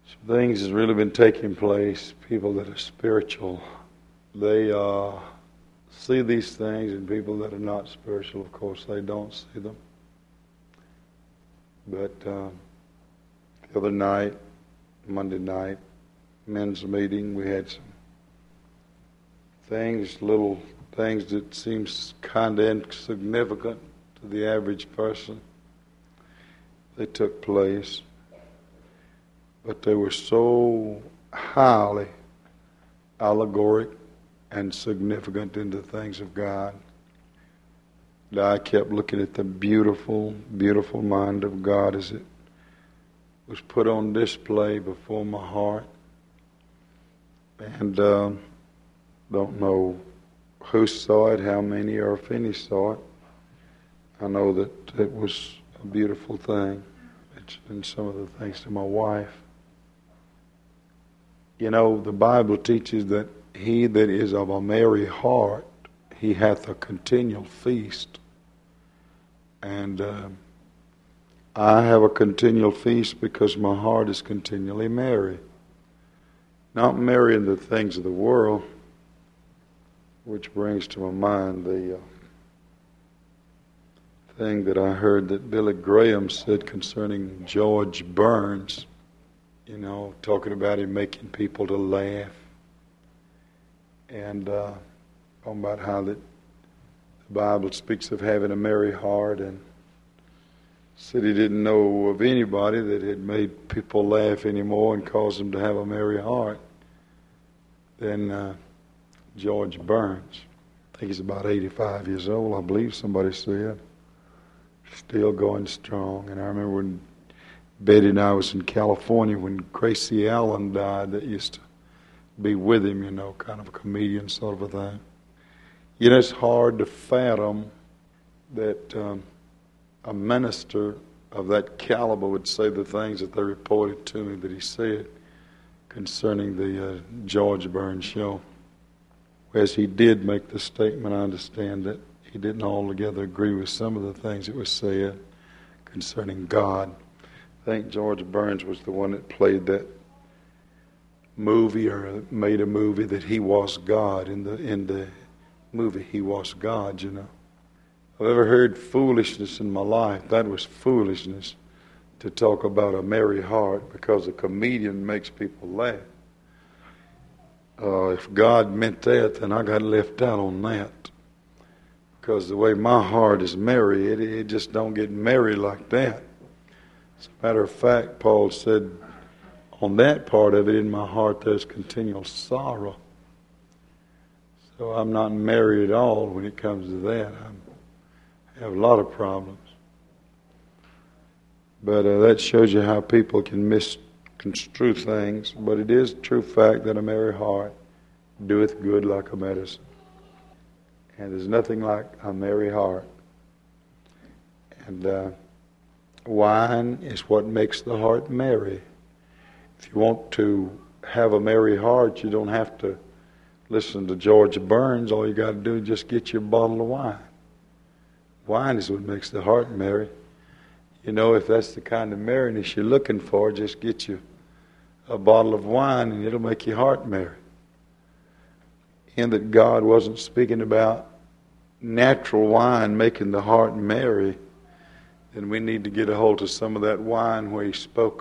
Some things has really been taking place. People that are spiritual, they see these things, and people that are not spiritual, of course, they don't see them. But the other night, Monday night, men's meeting, we had some things, little things that seems kind of insignificant to the average person. They took place, but they were so highly allegoric and significant in the things of God that I kept looking at the beautiful, beautiful mind of God as it was put on display before my heart. And don't know who saw it, how many, or if any saw it. I know that it was a beautiful thing. It's been some of the things to my wife. You know, the Bible teaches that he that is of a merry heart, he hath a continual feast. And I have a continual feast because my heart is continually merry. Not merry in the things of the world, which brings to my mind the thing that I heard that Billy Graham said concerning George Burns, you know, talking about him making people to laugh, and talking about how that the Bible speaks of having a merry heart, and said he didn't know of anybody that had made people laugh anymore and caused them to have a merry heart than George Burns. I think he's about 85 years old, I believe somebody said. Still going strong. And I remember when Betty and I was in California when Gracie Allen died, that used to be with him, you know, kind of a comedian sort of a thing. You know, it's hard to fathom that a minister of that caliber would say the things that they reported to me that he said concerning the George Burns show. As he did make the statement, I understand that he didn't altogether agree with some of the things that were said concerning God. I think George Burns was the one that played that movie, or made a movie that he was God. In the movie, he was God, you know. I've ever heard foolishness in my life. That was foolishness, to talk about a merry heart, because a comedian makes people laugh. If God meant that, then I got left out on that. Because the way my heart is merry, it just don't get merry like that. As a matter of fact, Paul said, on that part of it, in my heart there's continual sorrow. So I'm not merry at all when it comes to that. I have a lot of problems. But that shows you how people can misconstrue things. But it is a true fact that a merry heart doeth good like a medicine. And there's nothing like a merry heart. And wine is what makes the heart merry. If you want to have a merry heart, you don't have to listen to George Burns. All you got to do is just get you a bottle of wine. Wine is what makes the heart merry. You know, if that's the kind of merriness you're looking for, just get you a bottle of wine and it'll make your heart merry. And that God wasn't speaking about natural wine making the heart merry, then we need to get a hold of some of that wine where he spoke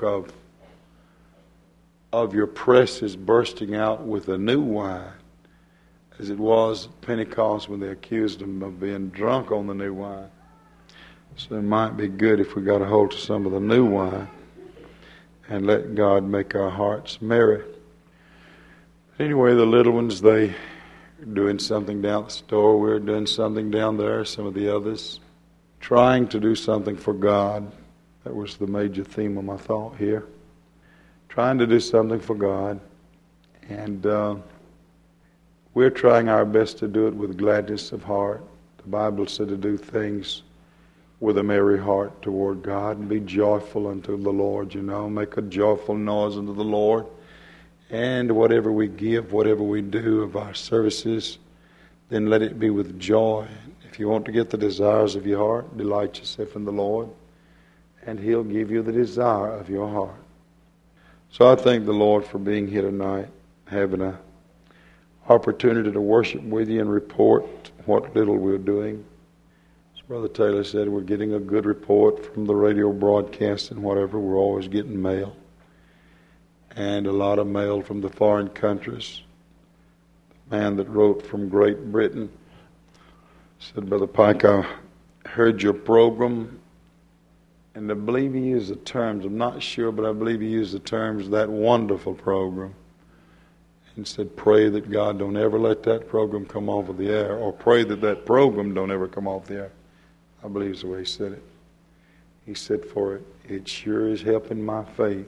of your presses bursting out with a new wine, as it was at Pentecost when they accused him of being drunk on the new wine. So it might be good if we got a hold of some of the new wine and let God make our hearts merry. But anyway, the little ones, they were doing something down at the store. We were doing something down there, some of the others. Trying to do something for God. That was the major theme of my thought here. Trying to do something for God. And we're trying our best to do it with gladness of heart. The Bible said to do things with a merry heart toward God and be joyful unto the Lord, you know. Make a joyful noise unto the Lord. And whatever we give, whatever we do of our services, then let it be with joy. If you want to get the desires of your heart, delight yourself in the Lord, and He'll give you the desire of your heart. So I thank the Lord for being here tonight, having an opportunity to worship with you and report what little we're doing. As Brother Taylor said, we're getting a good report from the radio broadcast and whatever. We're always getting mail. And a lot of mail from the foreign countries. The man that wrote from Great Britain said, Brother Pike, I heard your program, and I believe he used the terms, I'm not sure, but I believe he used the terms, that wonderful program. And said, pray that God don't ever let that program come off of the air, or pray that that program don't ever come off the air. I believe is the way he said it. He said, for it sure is helping my faith.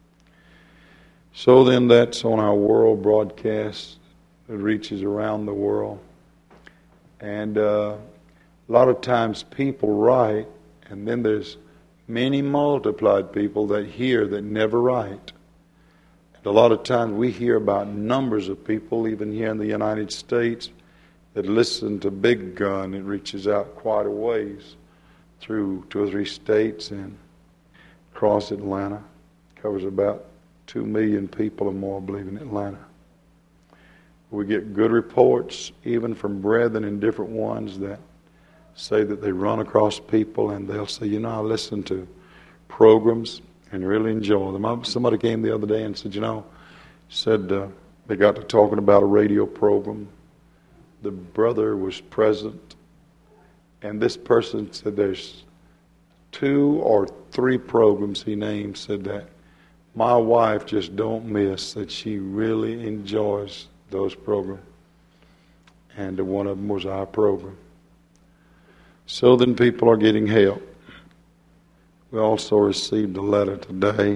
So then that's on our world broadcast. It reaches around the world. And a lot of times people write, and then there's many multiplied people that hear that never write. And a lot of times we hear about numbers of people, even here in the United States, that listen to Big Gun. It reaches out quite a ways through 2 or 3 states and across Atlanta. Covers about 2 million people or more, I believe, in Atlanta. We get good reports, even from brethren in different ones that say that they run across people and they'll say, you know, I listen to programs and really enjoy them. Somebody came the other day and said, they got to talking about a radio program. The brother was present, and this person said there's 2 or 3 programs he named, said that my wife just don't miss, that she really enjoys those programs. And one of them was our program. So then people are getting help. We also received a letter today.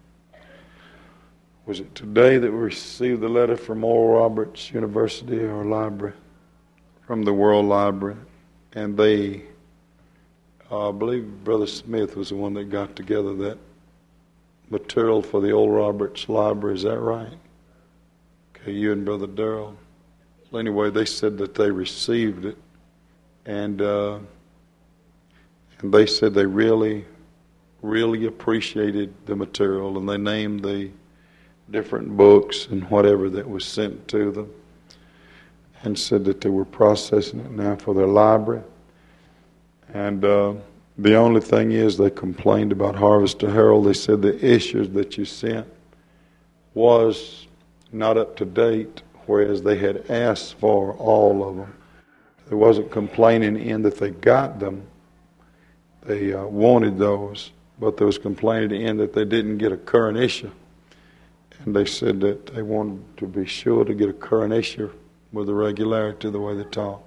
Was it today that we received the letter from Oral Roberts University or library? From the World Library. And they, I believe Brother Smith was the one that got together that material for the Oral Roberts Library. Is that right? Okay, you and Brother Darrell. Well, anyway, they said that they received it. And they said they really, really appreciated the material, and they named the different books and whatever that was sent to them, and said that they were processing it now for their library. And the only thing is, they complained about Harvester Herald. They said the issues that you sent was not up to date, whereas they had asked for all of them. They wasn't complaining in that they got them. They wanted those, but they was complaining in that they didn't get a current issue. And they said that they wanted to be sure to get a current issue with the regularity the way they taught.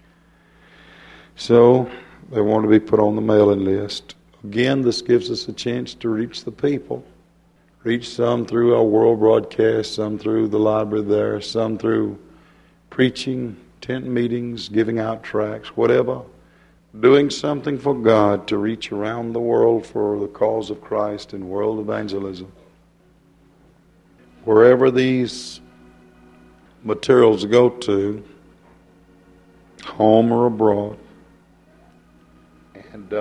So they want to be put on the mailing list. Again, this gives us a chance to reach the people. Reach some through our world broadcast, some through the library there, some through preaching, tent meetings, giving out tracts, whatever. Doing something for God to reach around the world for the cause of Christ and world evangelism. Wherever these materials go to, home or abroad, and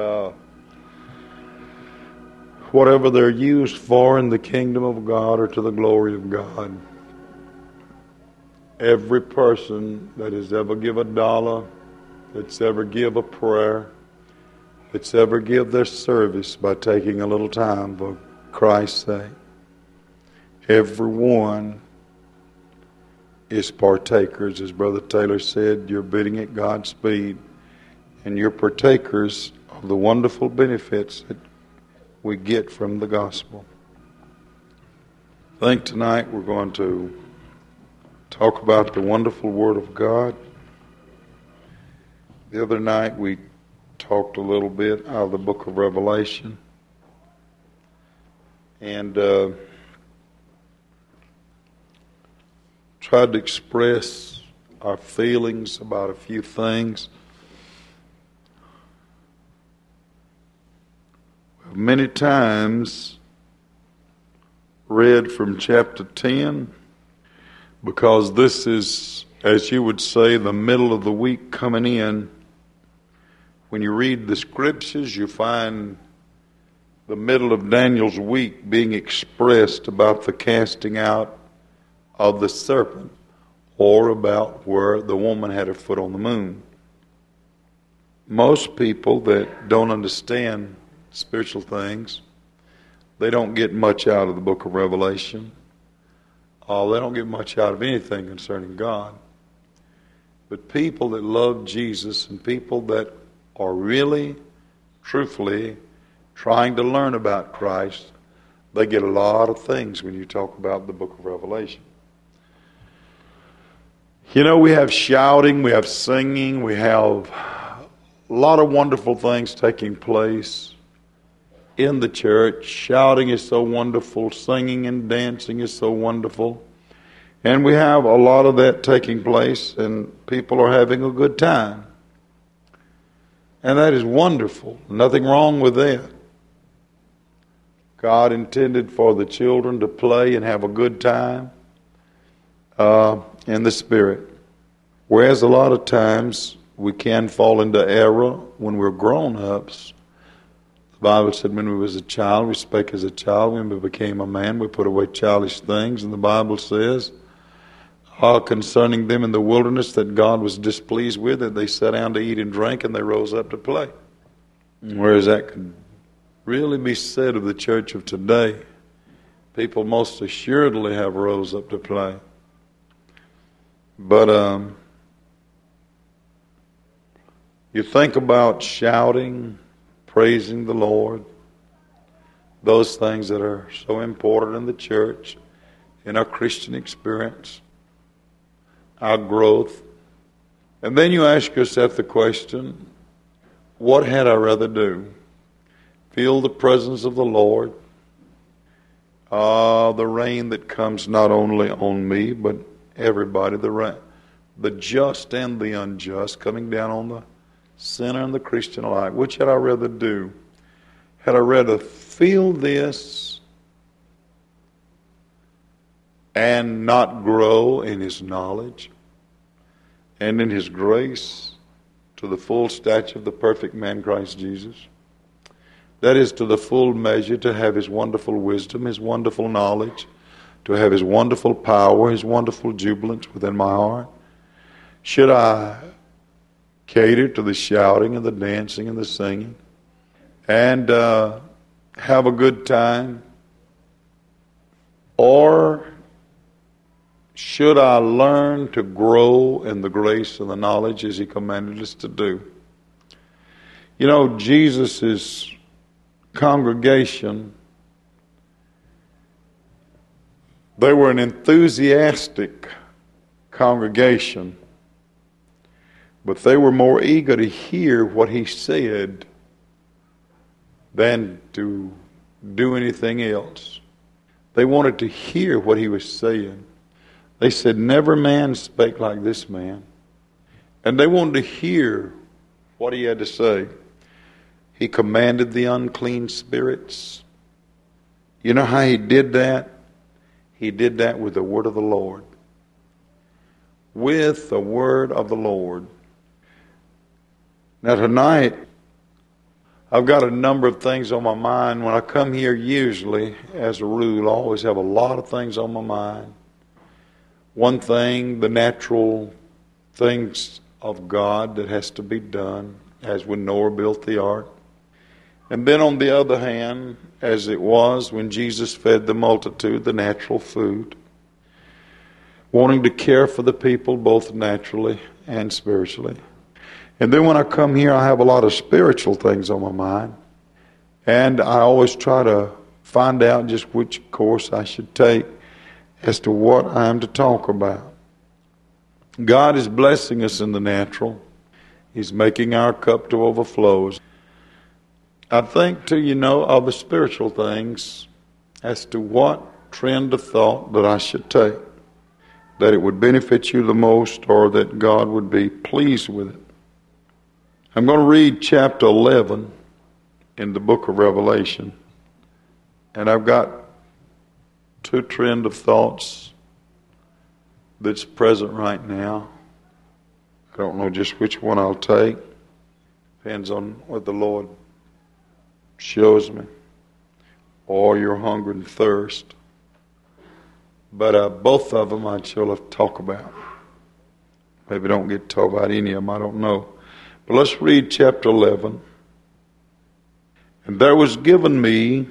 whatever they're used for in the kingdom of God or to the glory of God, every person that has ever given $1, that's ever give a prayer, that's ever give their service by taking a little time for Christ's sake, everyone is partakers. As Brother Taylor said, you're bidding at God's speed, and you're partakers of the wonderful benefits that we get from the gospel. I think tonight we're going to talk about the wonderful Word of God. The other night we talked a little bit out of the book of Revelation, and tried to express our feelings about a few things. We've many times read from chapter 10, because this is, as you would say, the middle of the week coming in. When you read the scriptures, you find the middle of Daniel's week being expressed about the casting out of the serpent, or about where the woman had her foot on the moon. Most people that don't understand spiritual things, they don't get much out of the book of Revelation. They don't get much out of anything concerning God. But people that love Jesus and people that are really, truthfully trying to learn about Christ, they get a lot of things when you talk about the book of Revelation. You know, we have shouting, we have singing, we have a lot of wonderful things taking place in the church. Shouting is so wonderful, singing and dancing is so wonderful. And we have a lot of that taking place, and people are having a good time. And that is wonderful. Nothing wrong with that. God intended for the children to play and have a good time in the Spirit. Whereas a lot of times we can fall into error when we're grown-ups. The Bible said when we was a child, we spake as a child. When we became a man, we put away childish things. And the Bible says, concerning them in the wilderness, that God was displeased with, that they sat down to eat and drink, and they rose up to play. Whereas that could really be said of the church of today. People most assuredly have rose up to play. But you think about shouting, praising the Lord, those things that are so important in the church, in our Christian experience, our growth. And then you ask yourself the question, what had I rather do? Feel the presence of the Lord, the rain that comes not only on me, but everybody, the just and the unjust coming down on the sinner and the Christian alike. Which had I rather do? Had I rather feel this and not grow in His knowledge and in His grace to the full stature of the perfect man Christ Jesus? That is, to the full measure, to have His wonderful wisdom, His wonderful knowledge, to have His wonderful power, His wonderful jubilance within my heart? Should I cater to the shouting and the dancing and the singing and have a good time? Or should I learn to grow in the grace and the knowledge as He commanded us to do? You know, Jesus' congregation, they were an enthusiastic congregation, but they were more eager to hear what He said than to do anything else. They wanted to hear what He was saying. They said, never man spake like this man. And they wanted to hear what He had to say. He commanded the unclean spirits. You know how He did that? He did that with the word of the Lord. With the word of the Lord. Now tonight, I've got a number of things on my mind. When I come here, usually, as a rule, I always have a lot of things on my mind. One thing, the natural things of God that has to be done, as when Noah built the ark. And then on the other hand, as it was when Jesus fed the multitude, the natural food. Wanting to care for the people both naturally and spiritually. And then when I come here, I have a lot of spiritual things on my mind. And I always try to find out just which course I should take as to what I am to talk about. God is blessing us in the natural. He's making our cup to overflow. I think, too, you know, of the spiritual things as to what trend of thought that I should take, that it would benefit you the most or that God would be pleased with it. I'm going to read chapter 11 in the book of Revelation, and I've got two trend of thoughts that's present right now. I don't know just which one I'll take. Depends on what the Lord shows me. or your hunger and thirst. But both of them I'd sure love to talk about. Maybe don't get to talk about any of them, I don't know. But let's read chapter 11. And there was given me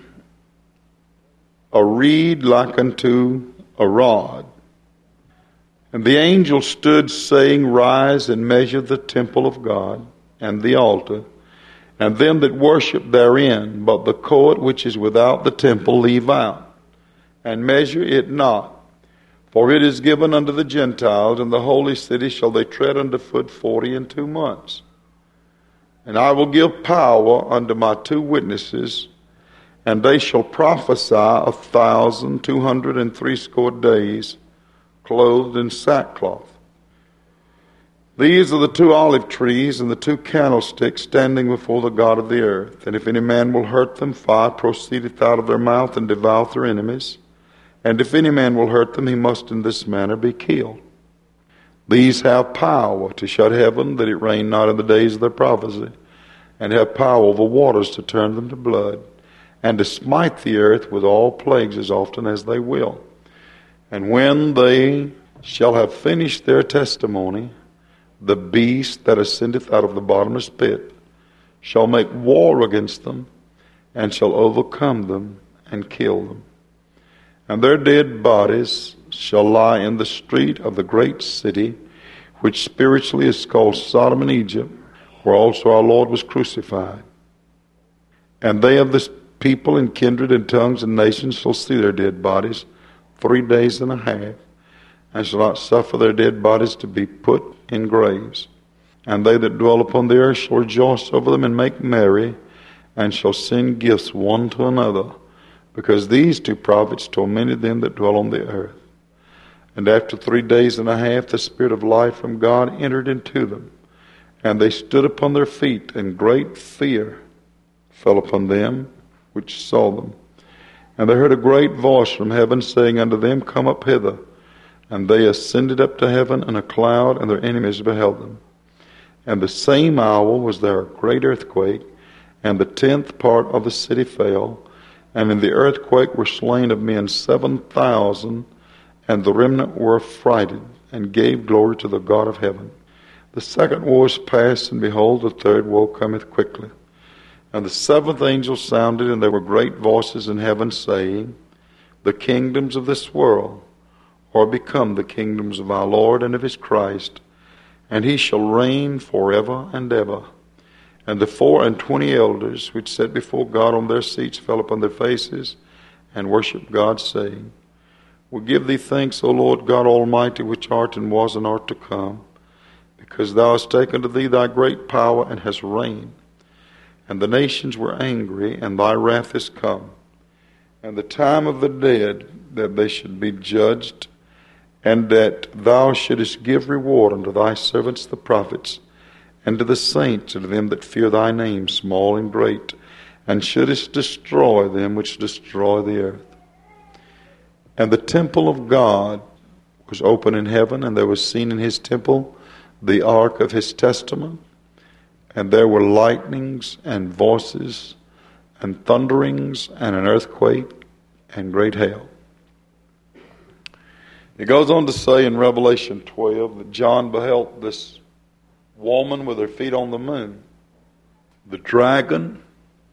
a reed like unto a rod. And the angel stood, saying, Rise and measure the temple of God, and the altar, and them that worship therein, but the court which is without the temple leave out, and measure it not. For it is given unto the Gentiles, and the holy city shall they tread under foot 42 months. And I will give power unto my 2 witnesses, and they shall prophesy 1,260 days, clothed in sackcloth. These are the 2 olive trees and the 2 candlesticks standing before the God of the earth. And if any man will hurt them, fire proceedeth out of their mouth and devoureth their enemies. And if any man will hurt them, he must in this manner be killed. These have power to shut heaven, that it rain not in the days of their prophecy, and have power over waters to turn them to blood, and to smite the earth with all plagues as often as they will. And when they shall have finished their testimony, the beast that ascendeth out of the bottomless pit shall make war against them, and shall overcome them, and kill them. And their dead bodies shall lie in the street of the great city, which spiritually is called Sodom and Egypt, where also our Lord was crucified. And they of this people and kindred and tongues and nations shall see their dead bodies 3 days and a half, and shall not suffer their dead bodies to be put in graves. And they that dwell upon the earth shall rejoice over them and make merry, and shall send gifts one to another, because these 2 prophets tormented them that dwell on the earth. And after 3 days and a half the Spirit of life from God entered into them, and they stood upon their feet, and great fear fell upon them which saw them. And they heard a great voice from heaven saying unto them, Come up hither. And they ascended up to heaven in a cloud, and their enemies beheld them. And the same hour was there a great earthquake, and the 10th part of the city fell, and in the earthquake were slain of men 7,000, and the remnant were affrighted, and gave glory to the God of heaven. The 2nd woe is past, and behold, the 3rd woe cometh quickly. And the 7th angel sounded, and there were great voices in heaven, saying, The kingdoms of this world are become the kingdoms of our Lord and of his Christ, and he shall reign forever and ever. And the 24 elders which sat before God on their seats fell upon their faces, and worshipped God, saying, We give thee thanks, O Lord God Almighty, which art and was and art to come, because thou hast taken to thee thy great power, and hast reigned. And the nations were angry, and thy wrath is come. And the time of the dead, that they should be judged, and that thou shouldest give reward unto thy servants the prophets, and to the saints, and to them that fear thy name, small and great, and shouldest destroy them which destroy the earth. And the temple of God was open in heaven, and there was seen in his temple the ark of his testament, and there were lightnings and voices and thunderings and an earthquake and great hail. It goes on to say in Revelation 12 that John beheld this woman with her feet on the moon. The dragon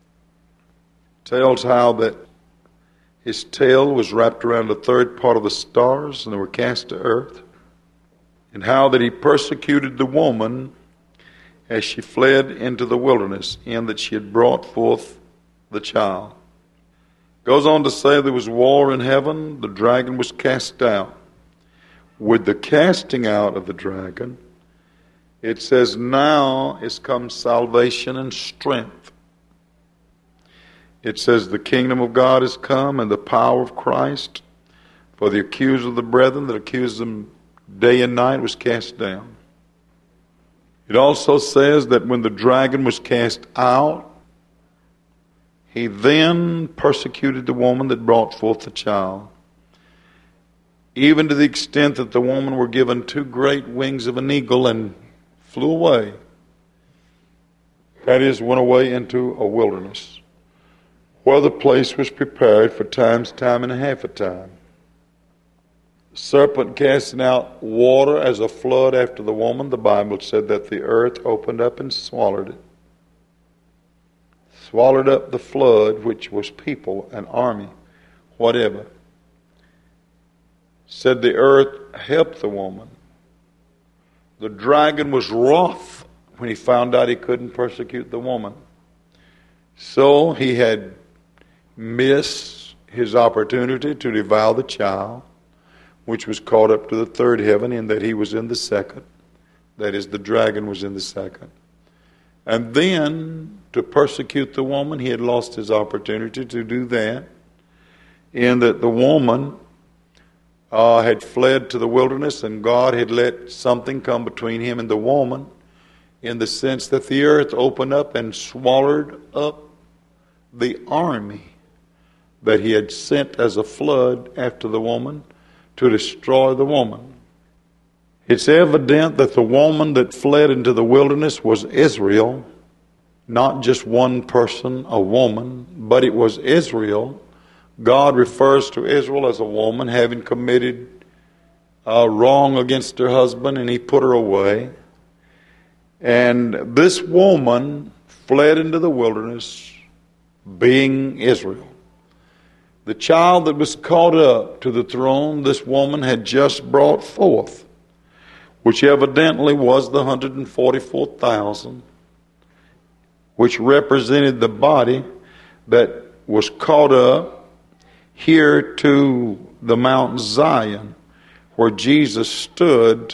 tells how that his tail was wrapped around a 3rd part of the stars, and they were cast to earth, and how that he persecuted the woman as she fled into the wilderness, in that she had brought forth the child. Goes on to say there was war in heaven, the dragon was cast out. With the casting out of the dragon, it says now is come salvation and strength. It says the kingdom of God is come, and the power of Christ, for the accuser of the brethren that accused them day and night was cast down. It also says that when the dragon was cast out, he then persecuted the woman that brought forth the child, even to the extent that the woman were given 2 great wings of an eagle and flew away. That is, went away into a wilderness, where the place was prepared for time and a half a time. The serpent casting out water as a flood after the woman, the Bible said that the earth opened up and swallowed it. Swallowed up the flood, which was people, an army, whatever. Said the earth helped the woman. The dragon was wroth when he found out he couldn't persecute the woman. So he had missed his opportunity to devour the child, which was caught up to the third heaven, in that he was in the second. That is, the dragon was in the second. And then, to persecute the woman, he had lost his opportunity to do that, in that the woman had fled to the wilderness, and God had let something come between him and the woman, in the sense that the earth opened up and swallowed up the army that he had sent as a flood after the woman to destroy the woman. It's evident that the woman that fled into the wilderness was Israel, not just one person, a woman, but it was Israel. God refers to Israel as a woman having committed wrong against her husband, and he put her away. And this woman fled into the wilderness, being Israel. The child that was caught up to the throne, this woman had just brought forth, which evidently was the 144,000, which represented the body that was caught up here to the Mount Zion, where Jesus stood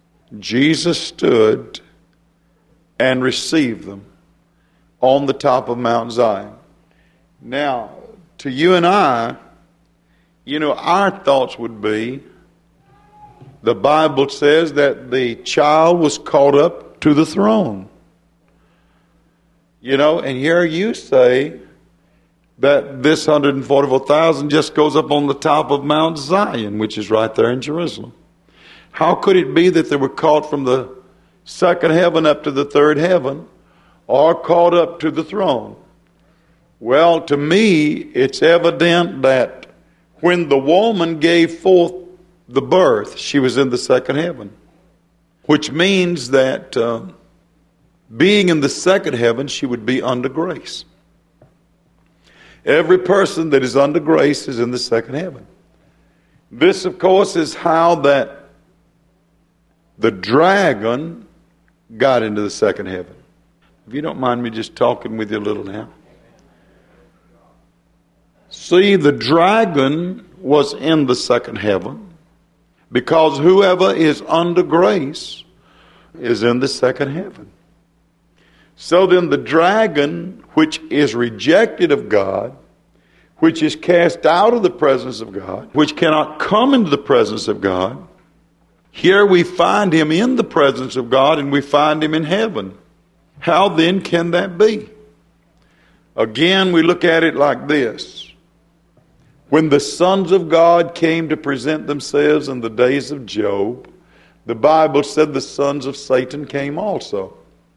and received them on the top of Mount Zion. Now, to you and I, our thoughts would be, the Bible says that the child was caught up to the throne. And here you say that this 144,000 just goes up on the top of Mount Zion, which is right there in Jerusalem. How could it be that they were caught from the second heaven up to the third heaven, or caught up to the throne? Well, to me, it's evident that when the woman gave forth the birth, she was in the second heaven, which means that being in the second heaven, she would be under grace. Every person that is under grace is in the second heaven. This, of course, is how that the dragon got into the second heaven. If you don't mind me just talking with you a little now. See, the dragon was in the second heaven because whoever is under grace is in the second heaven. So then the dragon, which is rejected of God, which is cast out of the presence of God, which cannot come into the presence of God, here we find him in the presence of God, and we find him in heaven. How then can that be? Again, we look at it like this. When the sons of God came to present themselves in the days of Job, the Bible said the sons of Satan came also.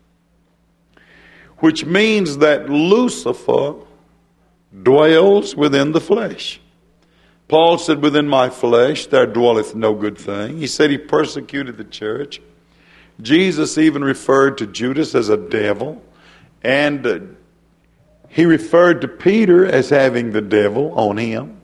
Which means that Lucifer dwells within the flesh. Paul said, within my flesh there dwelleth no good thing. He said he persecuted the church. Jesus even referred to Judas as a devil. And he referred to Peter as having the devil on him.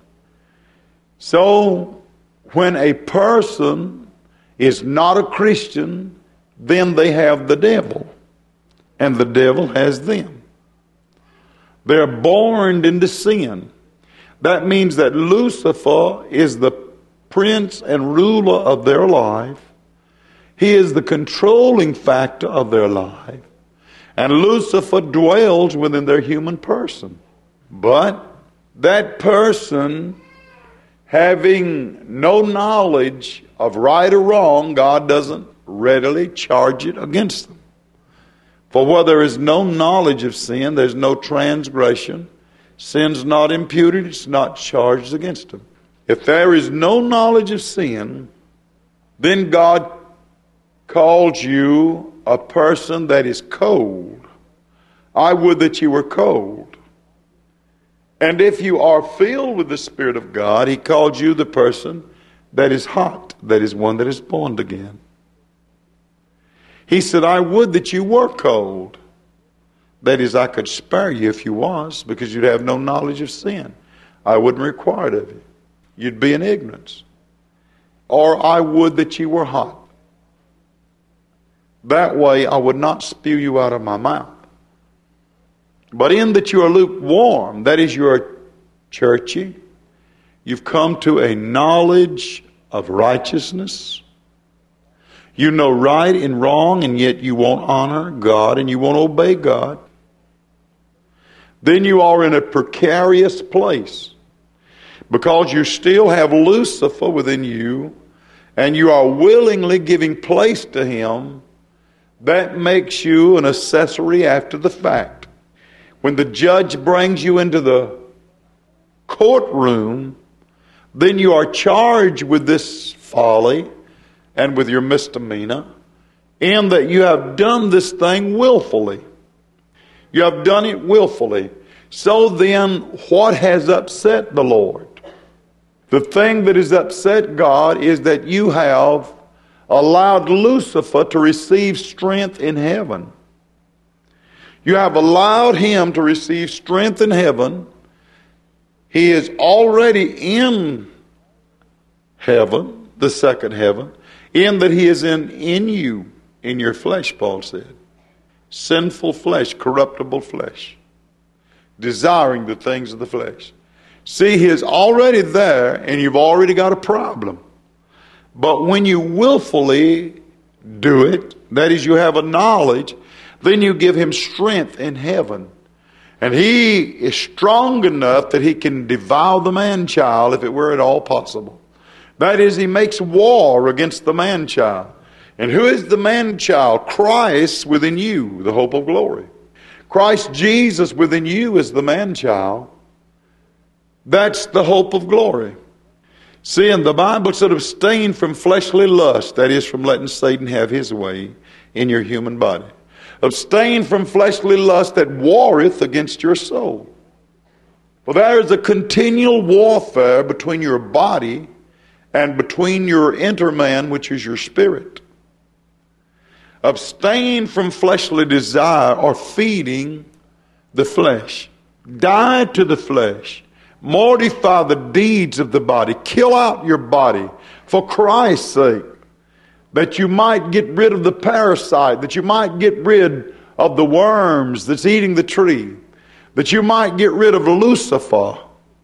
So, when a person is not a Christian, then they have the devil. And the devil has them. They're born into sin. That means that Lucifer is the prince and ruler of their life. He is the controlling factor of their life. And Lucifer dwells within their human person. But that person, having no knowledge of right or wrong, God doesn't readily charge it against them. For where there is no knowledge of sin, there's no transgression. Sin's not imputed, it's not charged against them. If there is no knowledge of sin, then God calls you a person that is cold. I would that you were cold. And if you are filled with the Spirit of God, He called you the person that is hot, that is one that is born again. He said, I would that you were cold. That is, I could spare you if you was, because you'd have no knowledge of sin. I wouldn't require it of you. You'd be in ignorance. Or I would that you were hot. That way I would not spew you out of my mouth. But in that you are lukewarm, that is, you are churchy, you've come to a knowledge of righteousness. You know right and wrong, and yet you won't honor God and you won't obey God. Then you are in a precarious place, because you still have Lucifer within you, and you are willingly giving place to him. That makes you an accessory after the fact. When the judge brings you into the courtroom, then you are charged with this folly and with your misdemeanor, in that you have done this thing willfully. You have done it willfully. So then, what has upset the Lord? The thing that has upset God is that you have allowed Lucifer to receive strength in heaven. You have allowed him to receive strength in heaven. He is already in heaven, the second heaven, in that he is in you, in your flesh, Paul said. Sinful flesh, corruptible flesh, desiring the things of the flesh. See, he is already there, and you've already got a problem. But when you willfully do it, that is, you have a knowledge, then you give him strength in heaven. And he is strong enough that he can devour the man-child if it were at all possible. That is, he makes war against the man-child. And who is the man-child? Christ within you, the hope of glory. Christ Jesus within you is the man-child. That's the hope of glory. See, and the Bible said, abstain from fleshly lust, that is, from letting Satan have his way in your human body. Abstain from fleshly lust that warreth against your soul. For there is a continual warfare between your body and between your inner man, which is your spirit. Abstain from fleshly desire, or feeding the flesh. Die to the flesh. Mortify the deeds of the body. Kill out your body for Christ's sake, that you might get rid of the parasite, that you might get rid of the worms that's eating the tree, that you might get rid of Lucifer,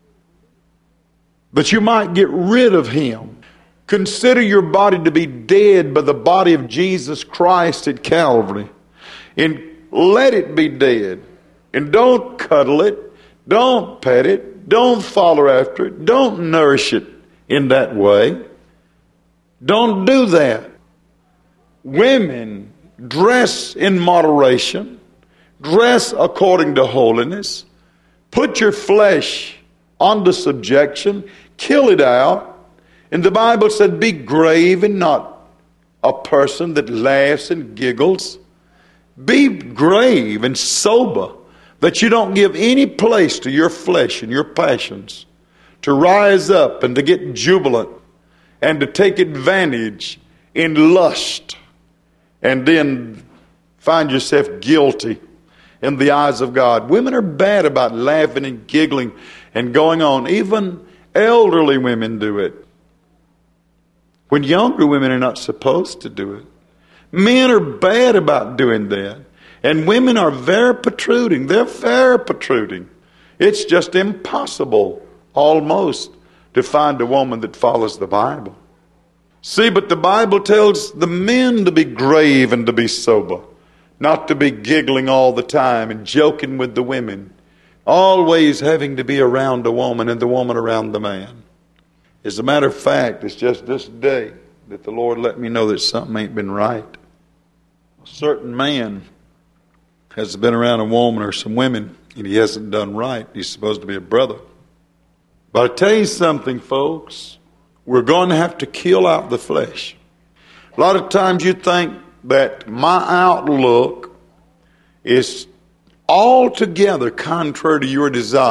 that you might get rid of him. Consider your body to be dead by the body of Jesus Christ at Calvary, and let it be dead. And don't cuddle it, don't pet it, don't follow after it, don't nourish it in that way. Don't do that. Women, dress in moderation, dress according to holiness, put your flesh under subjection, kill it out. And the Bible said, be grave and not a person that laughs and giggles. Be grave and sober, that you don't give any place to your flesh and your passions to rise up and to get jubilant and to take advantage in lust, and then find yourself guilty in the eyes of God. Women are bad about laughing and giggling and going on. Even elderly women do it, when younger women are not supposed to do it. Men are bad about doing that. And women are very protruding. They're very protruding. It's just impossible, almost, to find a woman that follows the Bible. See, but the Bible tells the men to be grave and to be sober, not to be giggling all the time and joking with the women, always having to be around a woman and the woman around the man. As a matter of fact, it's just this day that the Lord let me know that something ain't been right. A certain man has been around a woman or some women, and he hasn't done right. He's supposed to be a brother. But I tell you something, folks, we're going to have to kill out the flesh. A lot of times you think that my outlook is altogether contrary to your desire.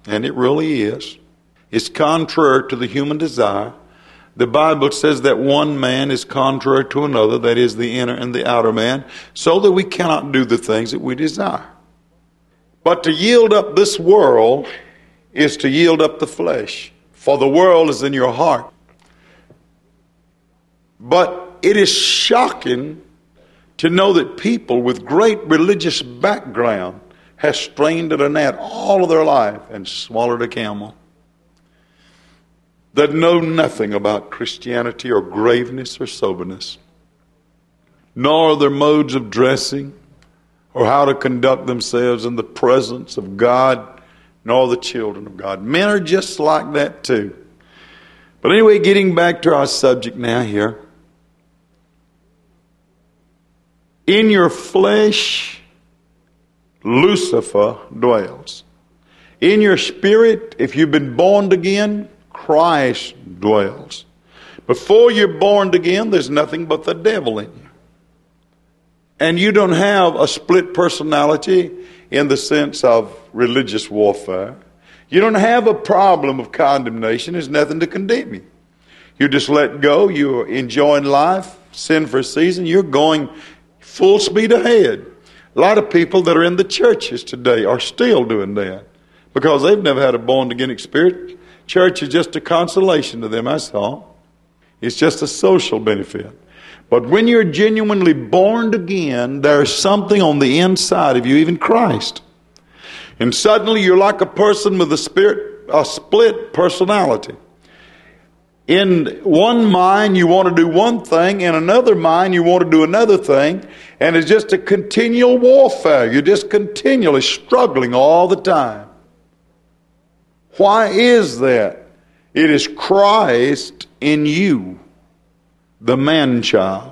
and it really is. It's contrary to the human desire. The Bible says that one man is contrary to another, that is the inner and the outer man, so that we cannot do the things that we desire. But to yield up this world is to yield up the flesh, for the world is in your heart. But it is shocking to know that people with great religious background have strained at a gnat all of their life and swallowed a camel, that know nothing about Christianity or graveness or soberness, nor their modes of dressing or how to conduct themselves in the presence of God, nor the children of God. Men are just like that too. But anyway, getting back to our subject now here. In your flesh, Lucifer dwells. In your spirit, if you've been born again, Christ dwells. Before you're born again, there's nothing but the devil in you. And you don't have a split personality in the sense of religious warfare. You don't have a problem of condemnation. There's nothing to condemn you. You just let go. You're enjoying life, sin for a season. You're going full speed ahead. A lot of people that are in the churches today are still doing that because they've never had a born-again experience. Church is just a consolation to them, that's all. It's just a social benefit. But when you're genuinely born again, there's something on the inside of you, even Christ. And suddenly you're like a person with a split personality. In one mind you want to do one thing, in another mind you want to do another thing, and it's just a continual warfare. You're just continually struggling all the time. Why is that? It is Christ in you, the man-child.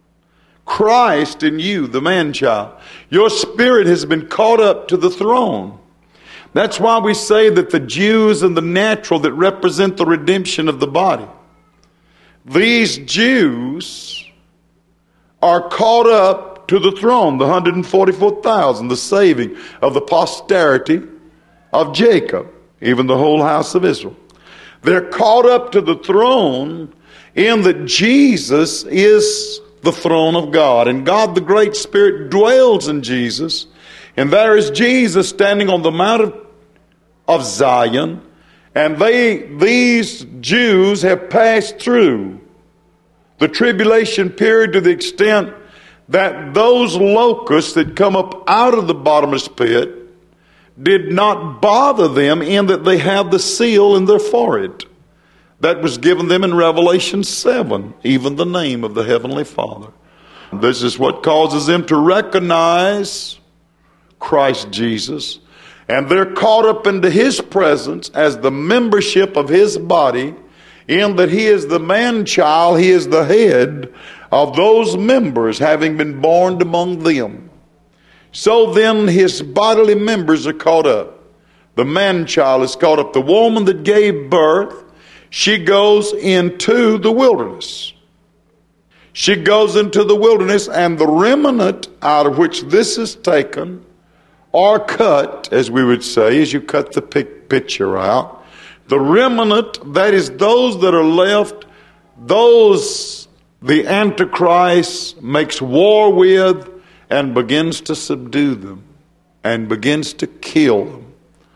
Christ in you, the man-child. Your spirit has been caught up to the throne. That's why we say that the Jews and the natural that represent the redemption of the body. These Jews are caught up to the throne, the 144,000, the saving of the posterity of Jacob, even the whole house of Israel. They're caught up to the throne in that Jesus is the throne of God. And God, the great Spirit, dwells in Jesus. And there is Jesus standing on the Mount of Zion. And these Jews have passed through the tribulation period to the extent that those locusts that come up out of the bottomless pit did not bother them in that they have the seal in their forehead that was given them in Revelation 7, even the name of the Heavenly Father. This is what causes them to recognize Christ Jesus, and they're caught up into His presence as the membership of His body, in that He is the man-child, He is the head of those members, having been born among them. So then His bodily members are caught up. The man-child is caught up. The woman that gave birth, she goes into the wilderness. She goes into the wilderness, and the remnant out of which this is taken or cut, as we would say, as you cut the picture out, the remnant, that is those that are left, those the Antichrist makes war with and begins to subdue them and begins to kill them.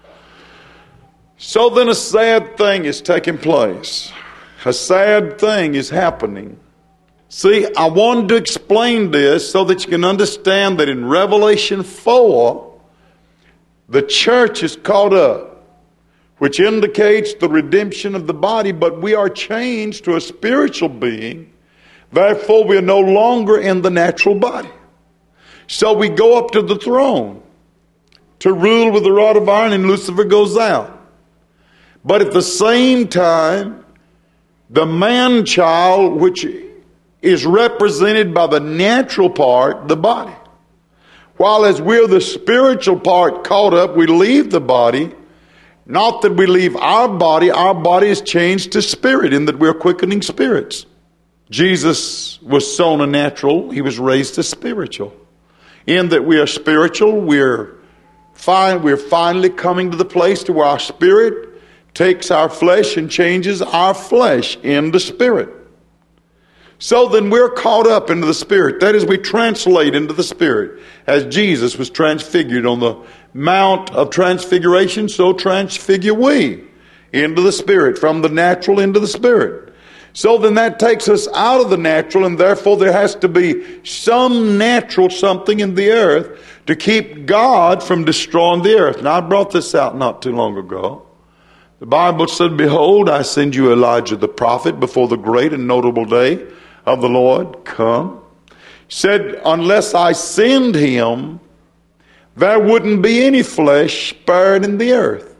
So then a sad thing is taking place. A sad thing is happening. See, I wanted to explain this so that you can understand that in Revelation 4, the church is caught up, which indicates the redemption of the body, but we are changed to a spiritual being. Therefore, we are no longer in the natural body. So we go up to the throne to rule with the rod of iron, and Lucifer goes out. But at the same time, the man-child, which is represented by the natural part, the body. While as we're the spiritual part caught up, we leave the body. Not that we leave our body is changed to spirit, in that we're quickening spirits. Jesus was sown a natural, He was raised a spiritual. In that we are spiritual, we're we're finally coming to the place to where our spirit takes our flesh and changes our flesh into spirit. So then we're caught up into the spirit. That is, we translate into the spirit. As Jesus was transfigured on the Mount of Transfiguration, so transfigure we into the spirit, from the natural into the spirit. So then that takes us out of the natural, and therefore there has to be some natural something in the earth to keep God from destroying the earth. Now, I brought this out not too long ago. The Bible said, "Behold, I send you Elijah the prophet before the great and notable day of the Lord come." He said, unless I send him, there wouldn't be any flesh spared in the earth.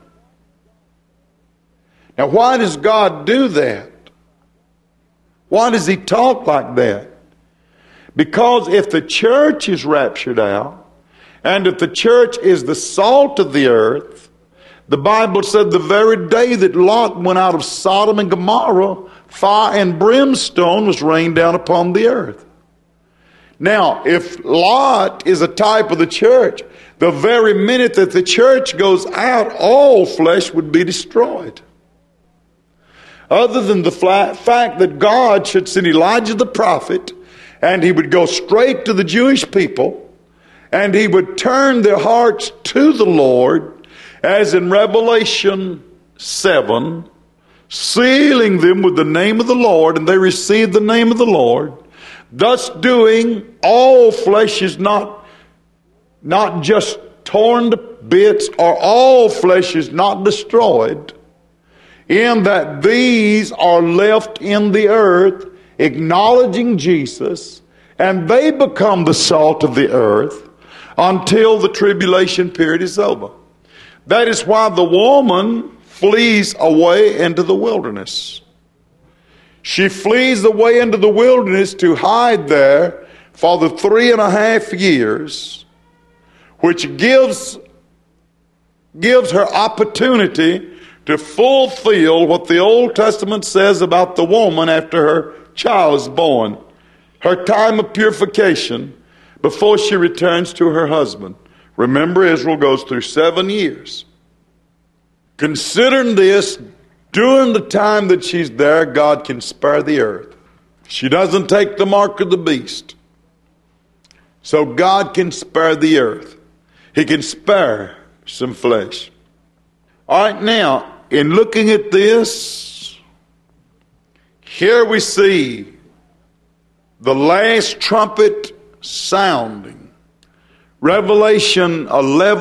Now, why does God do that? Why does he talk like that? Because if the church is raptured out, and if the church is the salt of the earth, the Bible said the very day that Lot went out of Sodom and Gomorrah, fire and brimstone was rained down upon the earth. Now, if Lot is a type of the church, the very minute that the church goes out, all flesh would be destroyed. Other than the fact that God should send Elijah the prophet, and he would go straight to the Jewish people, and he would turn their hearts to the Lord, as in Revelation 7, sealing them with the name of the Lord, and they received the name of the Lord. Thus doing, all flesh is not just torn to bits, or all flesh is not destroyed, in that these are left in the earth, acknowledging Jesus, and they become the salt of the earth until the tribulation period is over. That is why the woman flees away into the wilderness. She flees away into the wilderness to hide there for the 3.5 years, which gives her opportunity to fulfill what the Old Testament says about the woman after her child is born, her time of purification before she returns to her husband. Remember, Israel goes through 7 years. Considering this, during the time that she's there, God can spare the earth. She doesn't take the mark of the beast. So God can spare the earth. He can spare some flesh. All right, now, in looking at this, here we see the last trumpet sounding. Revelation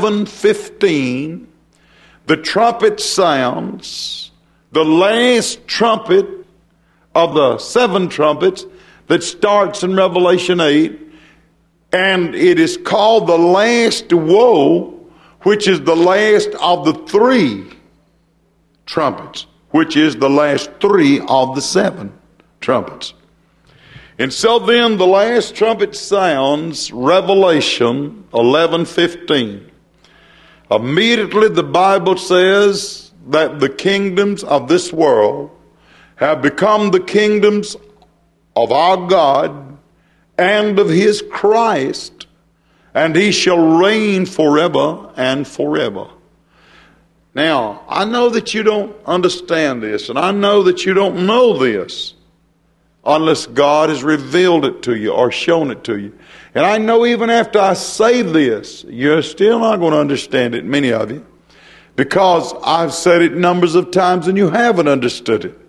11:15, the trumpet sounds, the last trumpet of the 7 trumpets that starts in Revelation 8, and it is called the last woe, which is the last of the 3 trumpets, which is the last 3 of the 7 trumpets. And so then the last trumpet sounds, Revelation 11:15. Immediately the Bible says that the kingdoms of this world have become the kingdoms of our God and of his Christ, and he shall reign forever and forever. Now, I know that you don't understand this, and I know that you don't know this unless God has revealed it to you or shown it to you. And I know even after I say this, you're still not going to understand it, many of you, because I've said it numbers of times and you haven't understood it.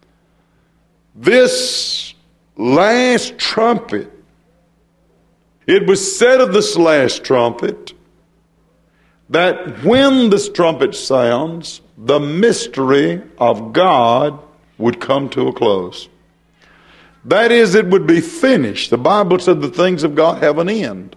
This last trumpet, it was said of this last trumpet that when this trumpet sounds, the mystery of God would come to a close. That is, it would be finished. The Bible said the things of God have an end.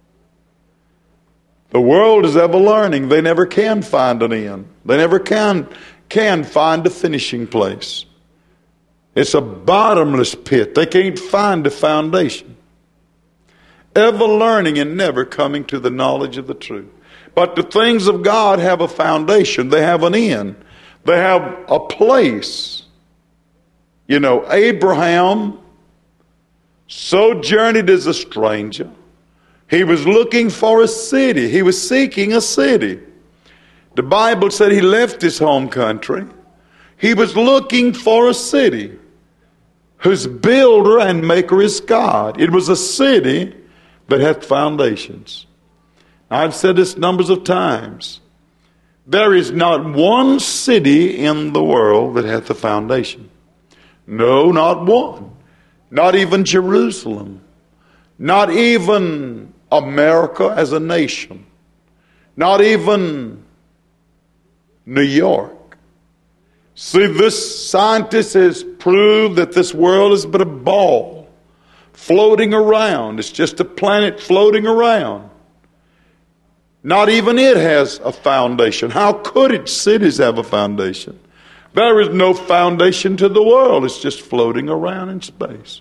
The world is ever learning. They never can find an end. They never can find a finishing place. It's a bottomless pit. They can't find a foundation. Ever learning and never coming to the knowledge of the truth. But the things of God have a foundation. They have an end. They have a place. You know, Abraham sojourned as a stranger. He was looking for a city. He was seeking a city. The Bible said he left his home country. He was looking for a city whose builder and maker is God. It was a city that hath foundations. I've said this numbers of times. There is not one city in the world that hath a foundation. No, not one. Not even Jerusalem. Not even America as a nation. Not even New York. See, this scientist has proved that this world is but a ball floating around. It's just a planet floating around. Not even it has a foundation. How could its cities have a foundation? There is no foundation to the world. It's just floating around in space.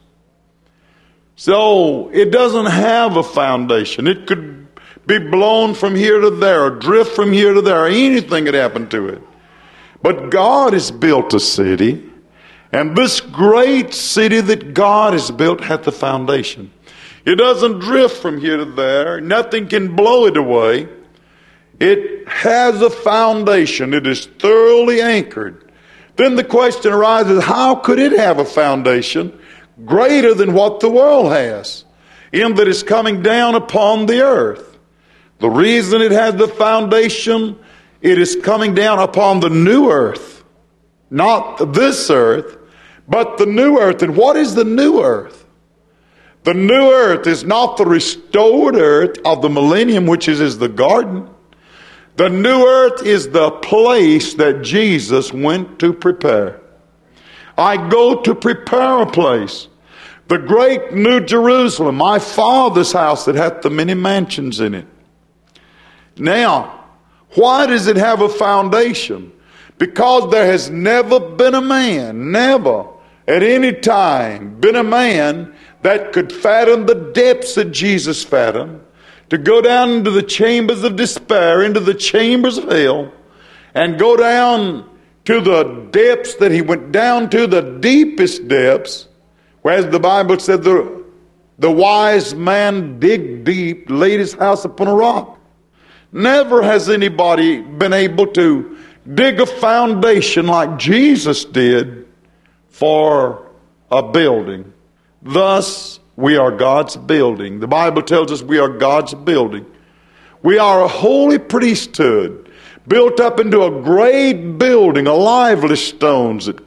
So it doesn't have a foundation. It could be blown from here to there, or drift from here to there, or anything could happen to it. But God has built a city, and this great city that God has built hath a foundation. It doesn't drift from here to there. Nothing can blow it away. It has a foundation. It is thoroughly anchored. Then the question arises, how could it have a foundation greater than what the world has, in that it's coming down upon the earth? The reason it has the foundation, it is coming down upon the new earth. Not this earth, but the new earth. And what is the new earth? The new earth is not the restored earth of the millennium, which is the garden. The new earth is the place that Jesus went to prepare. I go to prepare a place. The great New Jerusalem, my Father's house that hath the many mansions in it. Now, why does it have a foundation? Because there has never been a man, never at any time been a man that could fathom the depths that Jesus fathomed, to go down into the chambers of despair, into the chambers of hell, and go down to the depths that he went down to, the deepest depths, whereas the Bible said the wise man digged deep, laid his house upon a rock. Never has anybody been able to dig a foundation like Jesus did for a building. Thus, we are God's building. The Bible tells us we are God's building. We are a holy priesthood, built up into a great building of lively stones that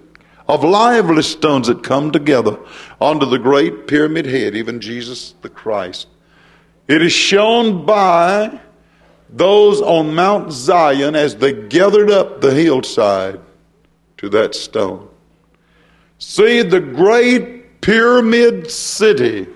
come together onto the great pyramid head, even Jesus the Christ. It is shown by those on Mount Zion as they gathered up the hillside to that stone. See, the great pyramid city,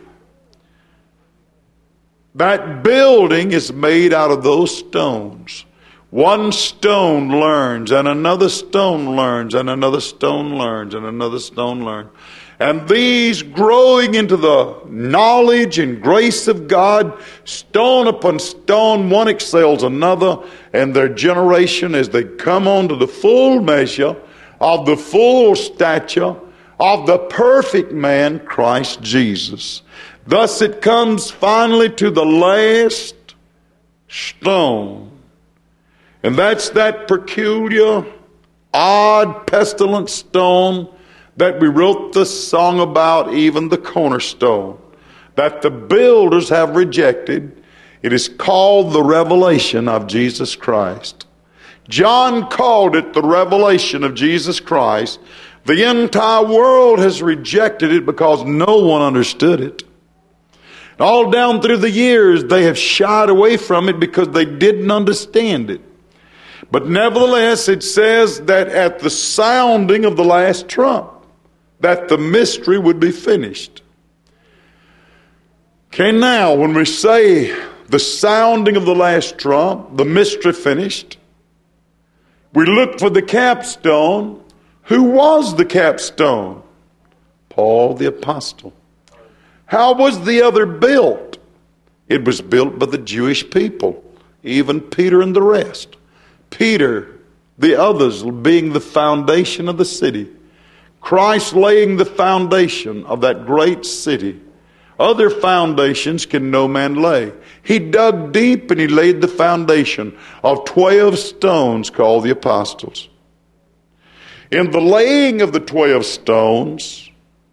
that building is made out of those stones. One stone learns, and another stone learns, and another stone learns, and another stone learns. And these growing into the knowledge and grace of God, stone upon stone, one excels another, and their generation, as they come on to the full measure of the full stature of the perfect man, Christ Jesus. Thus it comes finally to the last stone. And that's that peculiar, odd, pestilent stone that we wrote the song about, even the cornerstone, that the builders have rejected. It is called the revelation of Jesus Christ. John called it the revelation of Jesus Christ. The entire world has rejected it because no one understood it. All down through the years, they have shied away from it because they didn't understand it. But nevertheless, it says that at the sounding of the last trump, that the mystery would be finished. Okay, now, when we say the sounding of the last trump, the mystery finished, we look for the capstone. Who was the capstone? Paul the apostle. How was the other built? It was built by the Jewish people, even Peter and the rest. Peter, the others being the foundation of the city. Christ laying the foundation of that great city Other foundations can no man lay. He dug deep and he laid the foundation of 12 stones called the apostles. In the laying of the 12 stones,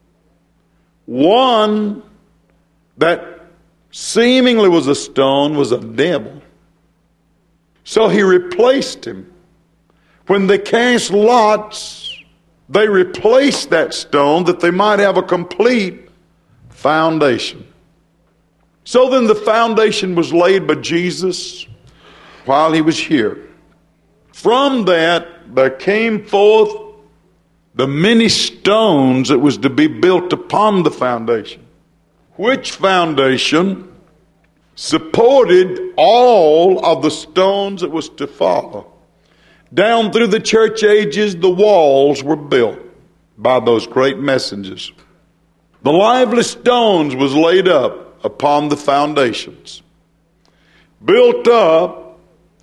one that seemingly was a stone was a devil. So he replaced him. When they cast lots, they replaced that stone that they might have a complete foundation. So then the foundation was laid by Jesus while he was here. From that there came forth the many stones that was to be built upon the foundation, which foundation supported all of the stones that was to follow. Down through the church ages, the walls were built by those great messengers. The lively stones was laid up upon the foundations. Built up,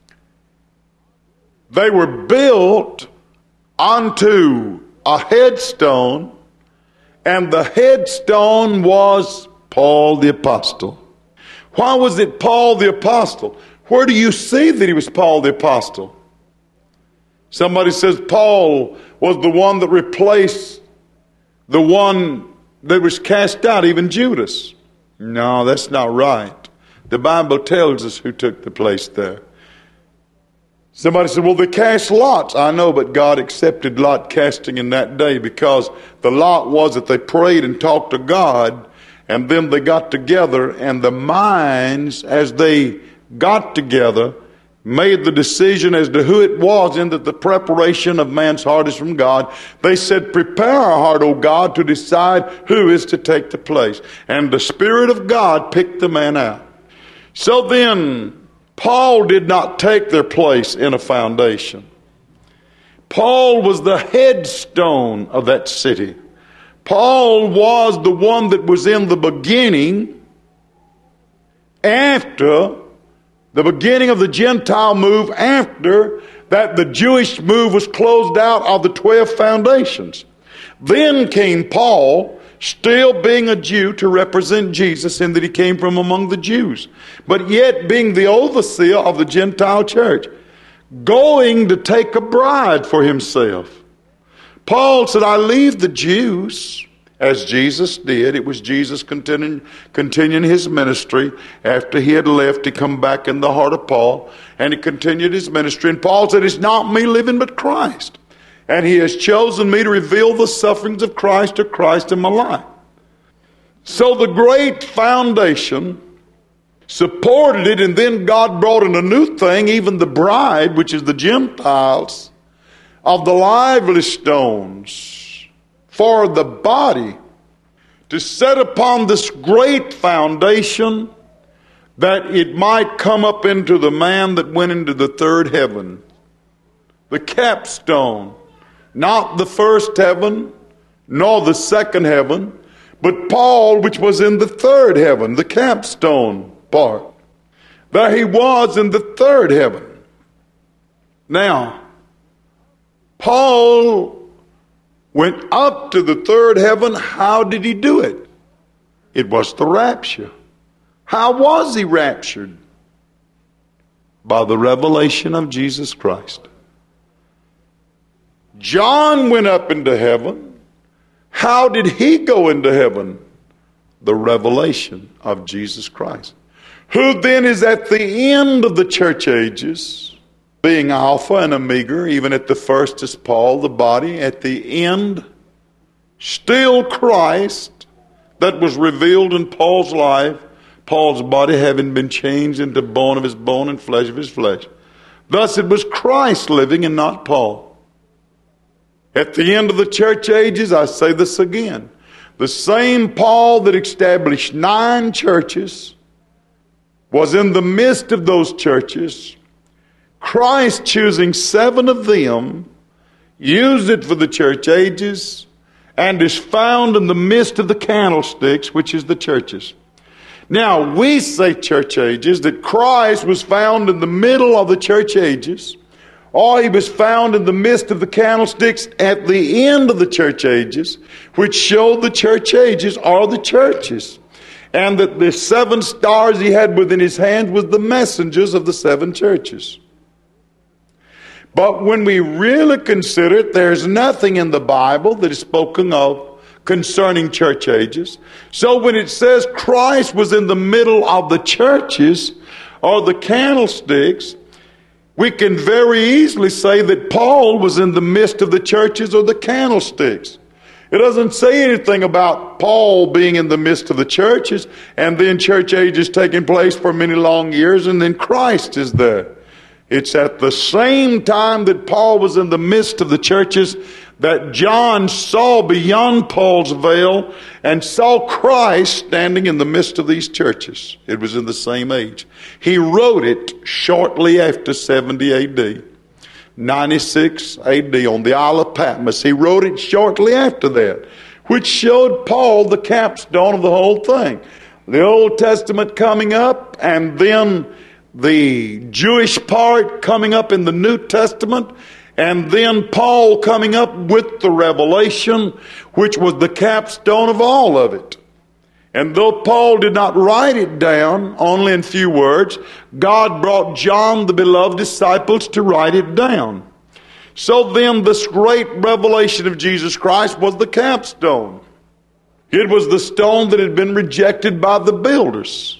they were built onto a headstone, and the headstone was Paul the Apostle. Why was it Paul the Apostle? Where do you see that he was Paul the Apostle? Somebody says Paul was the one that replaced the one that was cast out, even Judas. No, that's not right. The Bible tells us who took the place there. Somebody said, well, they cast lots. I know, but God accepted lot casting in that day, because the lot was that they prayed and talked to God, and then they got together, and the minds, as they got together, made the decision as to who it was, in that the preparation of man's heart is from God. They said, prepare our heart, O God, to decide who is to take the place. And the Spirit of God picked the man out. So then, Paul did not take their place in a foundation. Paul was the headstone of that city. Paul was the one that was in the beginning after the beginning of the Gentile move, after that the Jewish move was closed out of the 12 foundations. Then came Paul, still being a Jew, to represent Jesus, in that he came from among the Jews, but yet being the overseer of the Gentile church, going to take a bride for himself. Paul said, I leave the Jews, as Jesus did. It was Jesus continuing his ministry. After he had left, he come back in the heart of Paul, and he continued his ministry. And Paul said, it's not me living, but Christ. And he has chosen me to reveal the sufferings of Christ, to Christ in my life. So the great foundation supported it, and then God brought in a new thing, even the bride, which is the Gentiles, of the lively stones, for the body to set upon this great foundation, that it might come up into the man that went into the third heaven. The capstone, not the first heaven, nor the second heaven, but Paul, which was in the third heaven, the capstone part. There he was in the third heaven. Now, Paul went up to the third heaven. How did he do it? It was the rapture. How was he raptured? By the revelation of Jesus Christ. John went up into heaven. How did he go into heaven? The revelation of Jesus Christ. Who then is at the end of the church ages, being Alpha and Omega, even at the first is Paul, the body, at the end, still Christ, that was revealed in Paul's life, Paul's body having been changed into bone of his bone and flesh of his flesh. Thus it was Christ living and not Paul. At the end of the church ages, I say this again, the same Paul that established 9 churches was in the midst of those churches. Christ, choosing 7 of them, used it for the church ages, and is found in the midst of the candlesticks, which is the churches. Now, we say church ages, that Christ was found in the middle of the church ages, or he was found in the midst of the candlesticks at the end of the church ages, which show the church ages are the churches. and that the 7 stars he had within his hand was the messengers of the 7 churches. But when we really consider it, there's nothing in the Bible that is spoken of concerning church ages. So when it says Christ was in the middle of the churches or the candlesticks, we can very easily say that Paul was in the midst of the churches or the candlesticks. It doesn't say anything about Paul being in the midst of the churches and then church ages taking place for many long years and then Christ is there. It's at the same time that Paul was in the midst of the churches that John saw beyond Paul's veil and saw Christ standing in the midst of these churches. It was in the same age. He wrote it shortly after 70 AD. 96 AD on the Isle of Patmos. He wrote it shortly after that, which showed Paul the capstone of the whole thing. The Old Testament coming up and then the Jewish part coming up in the New Testament, and then Paul coming up with the revelation, which was the capstone of all of it. And though Paul did not write it down, only in few words, God brought John, the beloved disciples, to write it down. So then this great revelation of Jesus Christ was the capstone. It was the stone that had been rejected by the builders.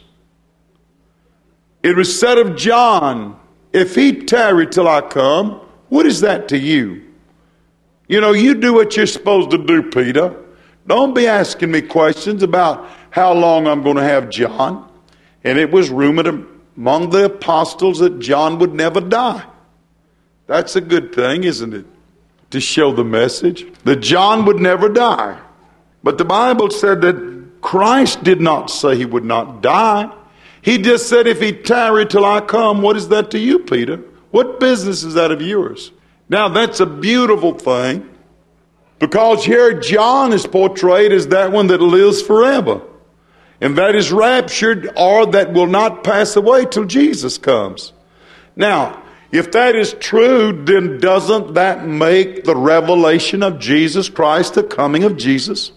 It was said of John, if he tarry till I come, what is that to you? You know, you do what you're supposed to do, Peter. Don't be asking me questions about how long I'm going to have John. And it was rumored among the apostles that John would never die. That's a good thing, isn't it? To show the message that John would never die. But the Bible said that Christ did not say he would not die. He just said, if he tarry till I come, what is that to you, Peter? What business is that of yours? Now, that's a beautiful thing, because here John is portrayed as that one that lives forever, and that is raptured, or that will not pass away till Jesus comes. Now, if that is true, then doesn't that make the revelation of Jesus Christ the coming of Jesus?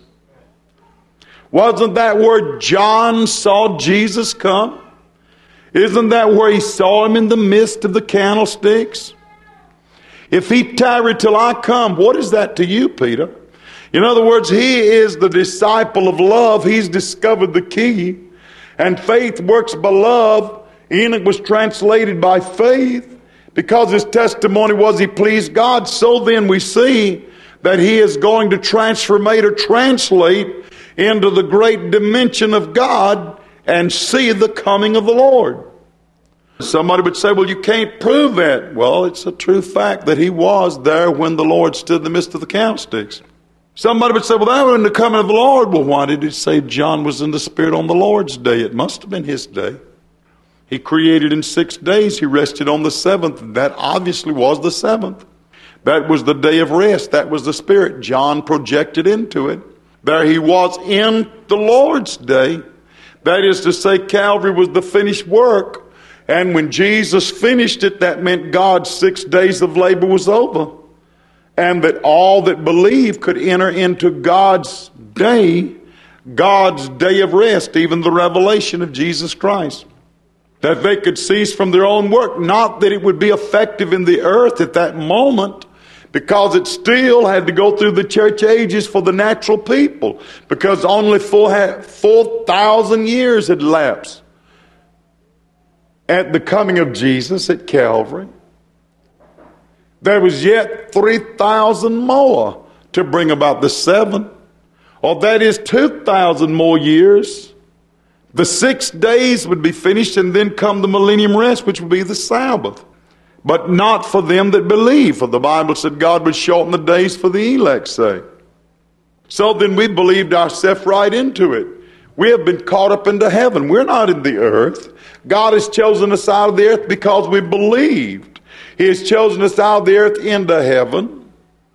Wasn't that where John saw Jesus come? Isn't that where he saw him in the midst of the candlesticks? If he tarry till I come, what is that to you, Peter? In other words, he is the disciple of love. He's discovered the key. And faith works by love. Enoch was translated by faith because his testimony was he pleased God. So then we see that he is going to transformate or translate into the great dimension of God and see the coming of the Lord. Somebody would say, well, you can't prove that. Well, it's a true fact that he was there when the Lord stood in the midst of the candlesticks. Somebody would say, well, that wasn't the coming of the Lord. Well, why did it say John was in the Spirit on the Lord's day? It must have been his day. He created in 6 days. He rested on the 7th. That obviously was the 7th. That was the day of rest. That was the Spirit. John projected into it. There he was in the Lord's day. That is to say, Calvary was the finished work. And when Jesus finished it, that meant God's 6 days of labor was over. And that all that believe could enter into God's day of rest, even the revelation of Jesus Christ. That they could cease from their own work. Not that it would be effective in the earth at that moment, because it still had to go through the church ages for the natural people, because only 4,000 years had lapsed at the coming of Jesus at Calvary. There was yet 3,000 more to bring about the 7. Or that is 2,000 more years. The 6 days would be finished, and then come the millennium rest, which would be the Sabbath. But not for them that believe. For the Bible said God would shorten the days for the elect's sake. So then we believed ourselves right into it. We have been caught up into heaven. We're not in the earth. God has chosen us out of the earth because we believed. He has chosen us out of the earth into heaven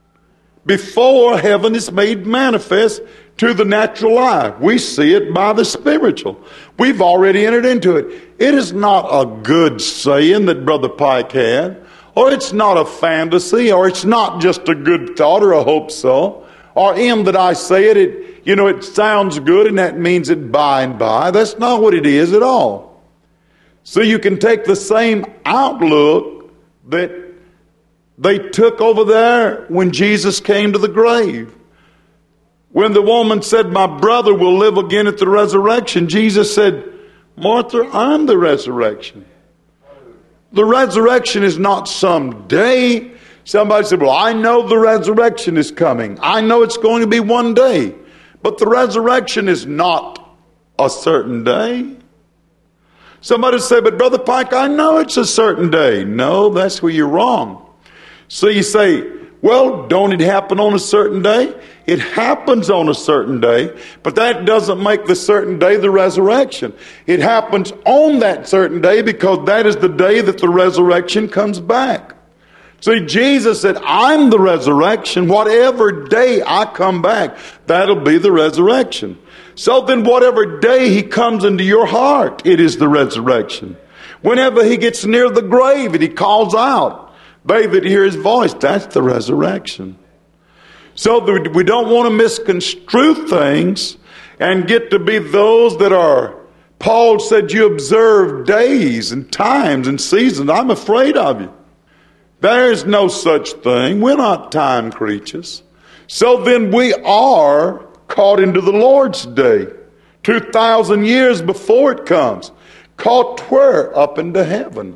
before heaven is made manifest to the natural eye. We see it by the spiritual. We've already entered into it. It is not a good saying that Brother Pike had, or it's not a fantasy, or it's not just a good thought or a hope so, or in that I say it. it sounds good and that means that by and by. That's not what it is at all. So you can take the same outlook that they took over there when Jesus came to the grave. When the woman said, my brother will live again at the resurrection, Jesus said, Martha, I'm the resurrection. The resurrection is not some day. Somebody said, well, I know the resurrection is coming. I know it's going to be one day. But the resurrection is not a certain day. Somebody said, but Brother Pike, I know it's a certain day. No, that's where you're wrong. So you say, well, don't it happen on a certain day? It happens on a certain day, but that doesn't make the certain day the resurrection. It happens on that certain day because that is the day that the resurrection comes back. See, Jesus said, I'm the resurrection. Whatever day I come back, that'll be the resurrection. So then whatever day he comes into your heart, it is the resurrection. Whenever he gets near the grave and he calls out, they that hear his voice, that's the resurrection. So we don't want to misconstrue things and get to be those that are, Paul said, you observe days and times and seasons. I'm afraid of you. There is no such thing. We're not time creatures. So then we are caught into the Lord's day. 2,000 years before it comes. Caught where? Up into heaven.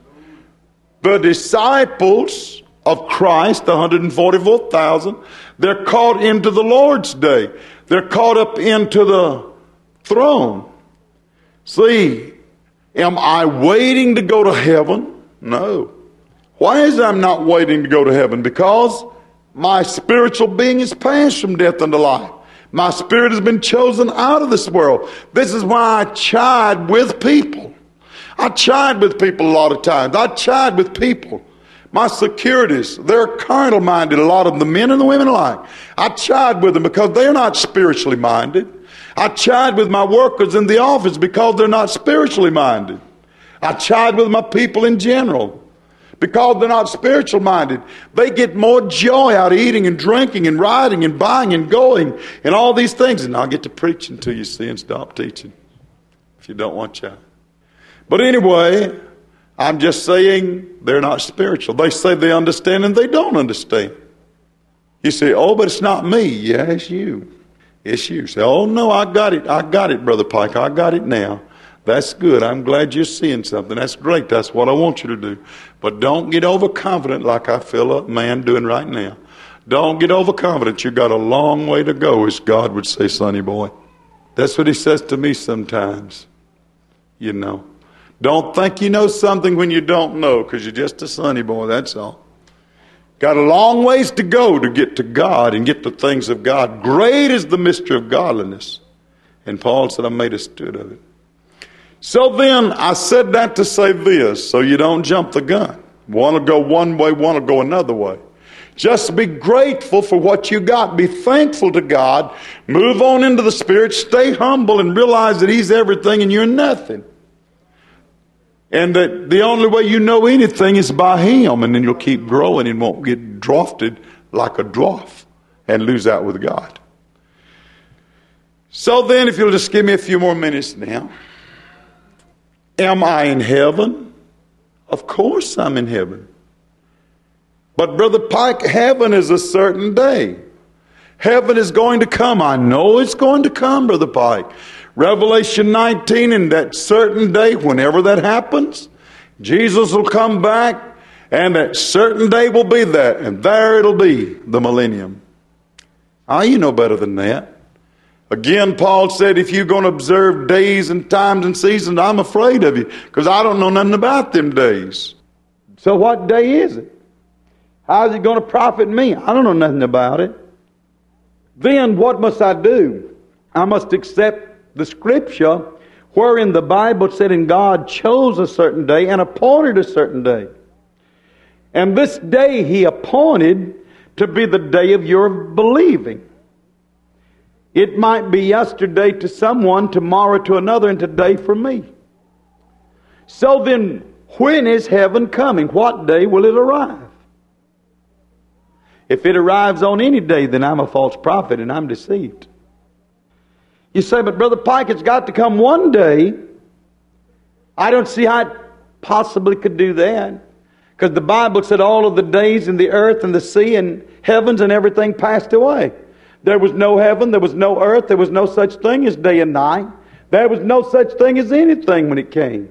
The disciples of Christ, the 144,000, they're caught into the Lord's day. They're caught up into the throne. See, am I waiting to go to heaven? No. Why is I'm not waiting to go to heaven? Because my spiritual being is passed from death unto life. My spirit has been chosen out of this world. This is why I chide with people. I chide with people a lot of times. I chide with people. My securities, they're carnal minded, a lot of the men and the women alike. I chide with them because they're not spiritually minded. I chide with my workers in the office because they're not spiritually minded. I chide with my people in general because they're not spiritual minded. They get more joy out of eating and drinking and riding and buying and going and all these things. And I'll get to preaching till you see and stop teaching if you don't want to. But anyway, I'm just saying they're not spiritual. They say they understand and they don't understand. You say, oh, but it's not me. Yeah, it's you. It's you. Say, oh, no, I got it. I got it, Brother Pike. I got it now. That's good. I'm glad you're seeing something. That's great. That's what I want you to do. But don't get overconfident like I feel a man doing right now. Don't get overconfident. You've got a long way to go, as God would say, sonny boy. That's what he says to me sometimes. You know. Don't think you know something when you don't know, because you're just a sonny boy, that's all. Got a long ways to go to get to God and get the things of God. Great is the mystery of godliness. And Paul said, I made a student of it. So then, I said that to say this, so you don't jump the gun. Want to go one way, want to go another way. Just be grateful for what you got. Be thankful to God. Move on into the Spirit. Stay humble and realize that He's everything and you're nothing. And that the only way you know anything is by Him. And then you'll keep growing and won't get drafted like a dwarf and lose out with God. So then, if you'll just give me a few more minutes now. Am I in heaven? Of course I'm in heaven. But Brother Pike, heaven is a certain day. Heaven is going to come. I know it's going to come, Brother Pike. Revelation 19, in that certain day, whenever that happens, Jesus will come back, and that certain day will be there, and there it'll be, the millennium. You know better than that. Again, Paul said, if you're going to observe days and times and seasons, I'm afraid of you, because I don't know nothing about them days. So what day is it? How is it going to profit me? I don't know nothing about it. Then what must I do? I must accept the Scripture wherein the Bible said, and God chose a certain day and appointed a certain day. And this day He appointed to be the day of your believing. It might be yesterday to someone, tomorrow to another, and today for me. So then, when is heaven coming? What day will it arrive? If it arrives on any day, then I'm a false prophet and I'm deceived. You say, but Brother Pike, it's got to come one day. I don't see how it possibly could do that. Because the Bible said all of the days in the earth and the sea and heavens and everything passed away. There was no heaven, there was no earth, there was no such thing as day and night. There was no such thing as anything when it came.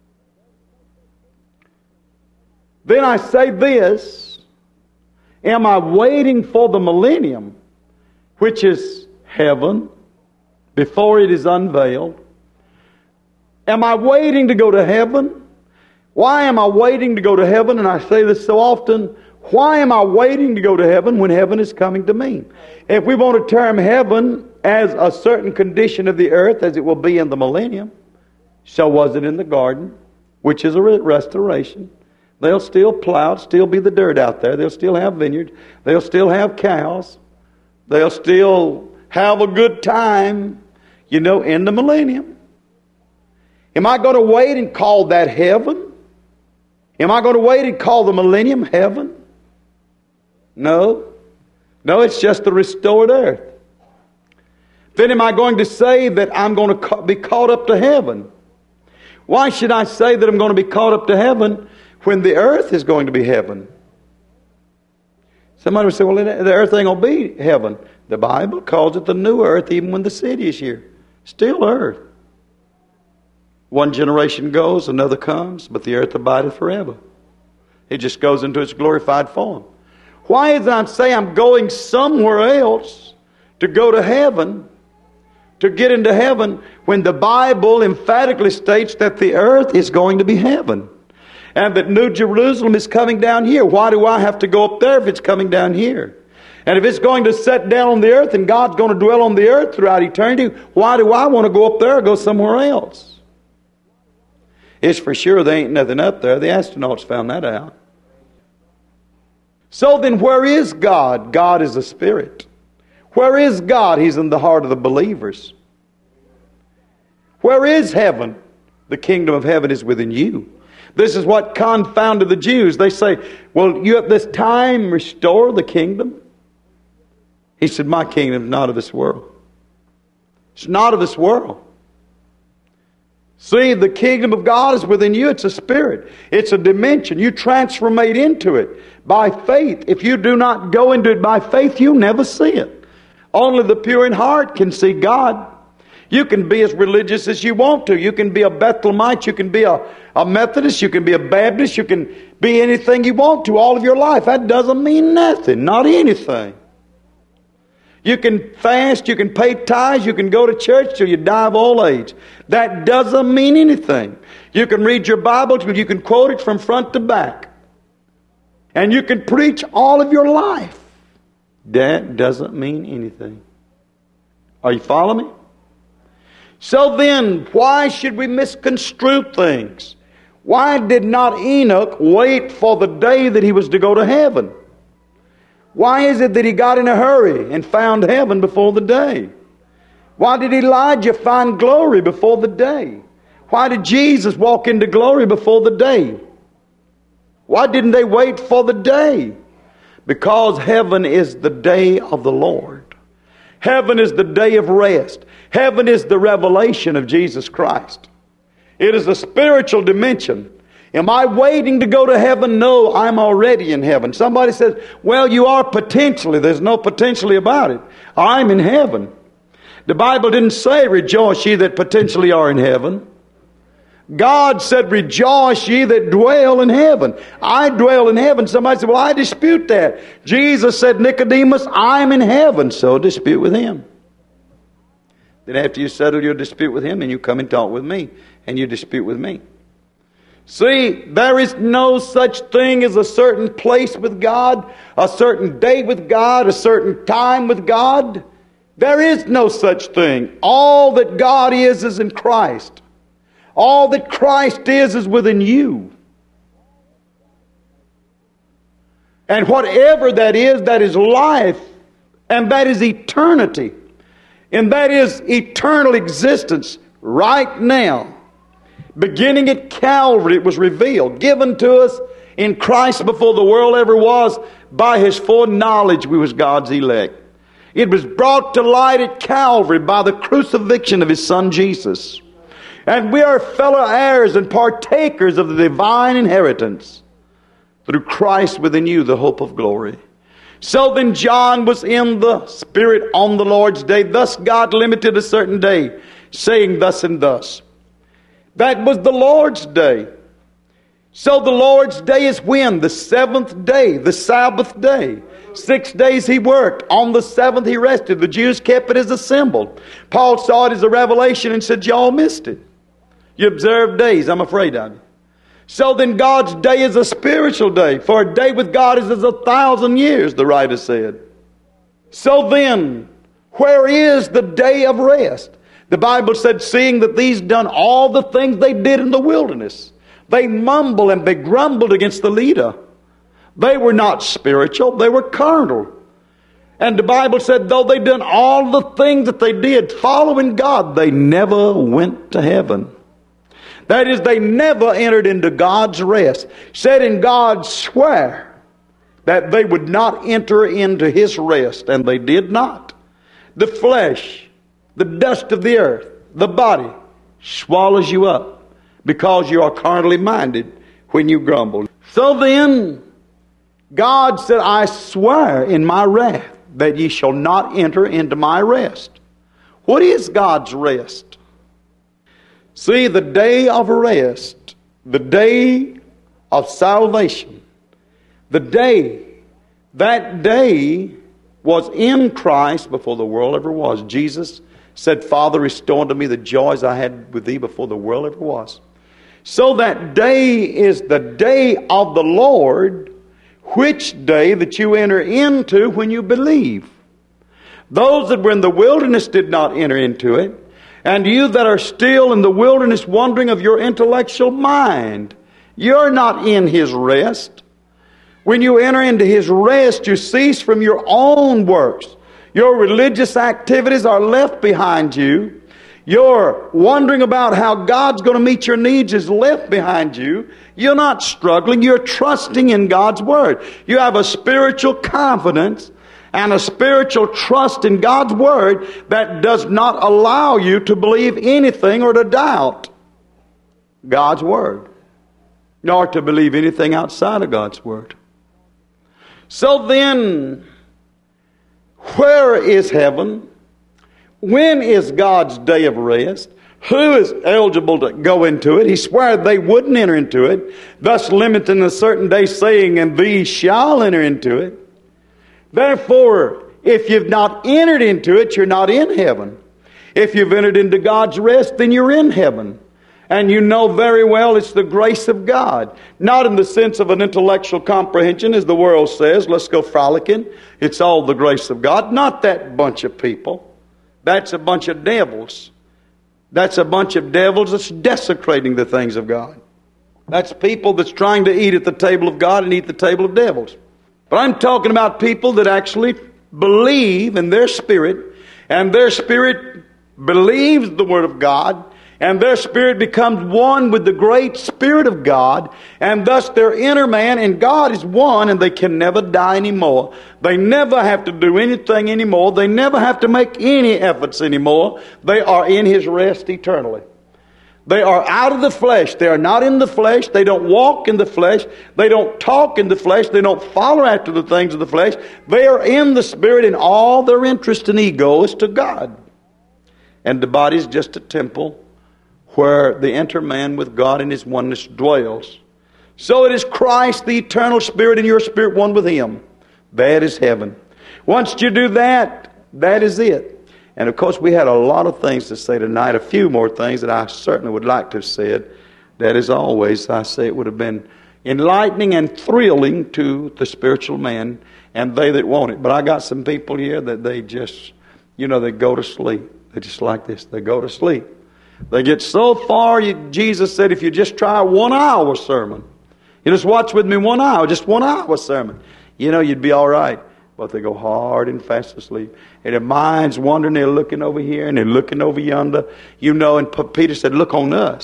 Then I say this, am I waiting for the millennium, which is heaven, before it is unveiled? Am I waiting to go to heaven? Why am I waiting to go to heaven? And I say this so often, why am I waiting to go to heaven when heaven is coming to me? If we want to term heaven as a certain condition of the earth, as it will be in the millennium, so was it in the garden, which is a restoration. They'll still plow, still be the dirt out there. They'll still have vineyards. They'll still have cows. They'll still have a good time, in the millennium. Am I going to wait and call that heaven? Am I going to wait and call the millennium heaven? No. No, it's just the restored earth. Then am I going to say that I'm going to be caught up to heaven? Why should I say that I'm going to be caught up to heaven when the earth is going to be heaven? Somebody would say, well, the earth ain't going to be heaven. The Bible calls it the new earth even when the city is here. Still earth. One generation goes, another comes, but the earth abideth forever. It just goes into its glorified form. Why is it I say I'm going somewhere else to go to heaven, to get into heaven, when the Bible emphatically states that the earth is going to be heaven? And that New Jerusalem is coming down here. Why do I have to go up there if it's coming down here? And if it's going to set down on the earth and God's going to dwell on the earth throughout eternity, why do I want to go up there or go somewhere else? It's for sure there ain't nothing up there. The astronauts found that out. So then where is God? God is a spirit. Where is God? He's in the heart of the believers. Where is heaven? The kingdom of heaven is within you. This is what confounded the Jews. They say, well, you at this time restore the kingdom? He said, my kingdom is not of this world. It's not of this world. See, the kingdom of God is within you. It's a spirit. It's a dimension. You transformate into it by faith. If you do not go into it by faith, you never see it. Only the pure in heart can see God. You can be as religious as you want to. You can be a Bethlehemite. You can be a Methodist. You can be a Baptist. You can be anything you want to all of your life. That doesn't mean nothing. Not anything. You can fast. You can pay tithes. You can go to church till you die of old age. That doesn't mean anything. You can read your Bible. You can quote it from front to back. And you can preach all of your life. That doesn't mean anything. Are you following me? So then, why should we misconstrue things? Why did not Enoch wait for the day that he was to go to heaven? Why is it that he got in a hurry and found heaven before the day? Why did Elijah find glory before the day? Why did Jesus walk into glory before the day? Why didn't they wait for the day? Because heaven is the day of the Lord. Heaven is the day of rest. Heaven is the revelation of Jesus Christ. It is a spiritual dimension. Am I waiting to go to heaven? No, I'm already in heaven. Somebody says, well, you are potentially. There's no potentially about it. I'm in heaven. The Bible didn't say, rejoice ye that potentially are in heaven. God said, rejoice ye that dwell in heaven. I dwell in heaven. Somebody said, well, I dispute that. Jesus said, Nicodemus, I'm in heaven, so dispute with him. Then after you settle your dispute with him, and you come and talk with me, and you dispute with me. See, there is no such thing as a certain place with God, a certain day with God, a certain time with God. There is no such thing. All that God is in Christ. All that Christ is within you. And whatever that is life, and that is eternity. And that is eternal existence right now. Beginning at Calvary, it was revealed, given to us in Christ before the world ever was. By His foreknowledge, we was God's elect. It was brought to light at Calvary by the crucifixion of His Son Jesus. And we are fellow heirs and partakers of the divine inheritance through Christ within you, the hope of glory. So then John was in the Spirit on the Lord's day. Thus God limited a certain day, saying thus and thus. That was the Lord's day. So the Lord's day is when? The seventh day, the Sabbath day. 6 days He worked. On the seventh He rested. The Jews kept it as a symbol. Paul saw it as a revelation and said, y'all missed it. You observe days, I'm afraid of you. So then God's day is a spiritual day. For a day with God is as 1,000 years, the writer said. So then, where is the day of rest? The Bible said, seeing that these done all the things they did in the wilderness, they mumbled and they grumbled against the leader. They were not spiritual, they were carnal. And the Bible said, though they done all the things that they did following God, they never went to heaven. That is, they never entered into God's rest. Said in God swear that they would not enter into His rest, and they did not. The flesh, the dust of the earth, the body swallows you up because you are carnally minded when you grumble. So then, God said, I swear in my wrath that ye shall not enter into my rest. What is God's rest? See, the day of rest, the day of salvation, that day was in Christ before the world ever was. Jesus said, Father, restore unto me the joys I had with thee before the world ever was. So that day is the day of the Lord, which day that you enter into when you believe. Those that were in the wilderness did not enter into it. And you that are still in the wilderness wandering of your intellectual mind, you're not in His rest. When you enter into His rest, you cease from your own works. Your religious activities are left behind you. Your wondering about how God's going to meet your needs is left behind you. You're not struggling. You're trusting in God's Word. You have a spiritual confidence and a spiritual trust in God's Word that does not allow you to believe anything or to doubt God's Word, nor to believe anything outside of God's Word. So then, where is heaven? When is God's day of rest? Who is eligible to go into it? He swore they wouldn't enter into it, thus limiting a certain day, saying, and these shall enter into it. Therefore, if you've not entered into it, you're not in heaven. If you've entered into God's rest, then you're in heaven. And you know very well it's the grace of God. Not in the sense of an intellectual comprehension, as the world says, let's go frolicking. It's all the grace of God. Not that bunch of people. That's a bunch of devils. That's a bunch of devils that's desecrating the things of God. That's people that's trying to eat at the table of God and eat the table of devils. But I'm talking about people that actually believe in their spirit, and their spirit believes the Word of God, and their spirit becomes one with the great Spirit of God, and thus their inner man and God is one, and they can never die anymore. They never have to do anything anymore. They never have to make any efforts anymore. They are in His rest eternally. They are out of the flesh. They are not in the flesh. They don't walk in the flesh. They don't talk in the flesh. They don't follow after the things of the flesh. They are in the Spirit, and all their interest and ego is to God. And the body is just a temple where the inner man with God in His oneness dwells. So it is Christ, the eternal Spirit, and your spirit one with Him. That is heaven. Once you do that, that is it. And of course, we had a lot of things to say tonight, a few more things that I certainly would like to have said. That, as always, I say it would have been enlightening and thrilling to the spiritual man and they that want it. But I got some people here that they just, they go to sleep. They're just like this. They go to sleep. They get so far, Jesus said, if you just try 1 hour sermon, you just watch with me 1 hour, just 1 hour sermon, you'd be all right. But they go hard and fast asleep. And their mind's wandering. They're looking over here and they're looking over yonder. And Peter said, look on us.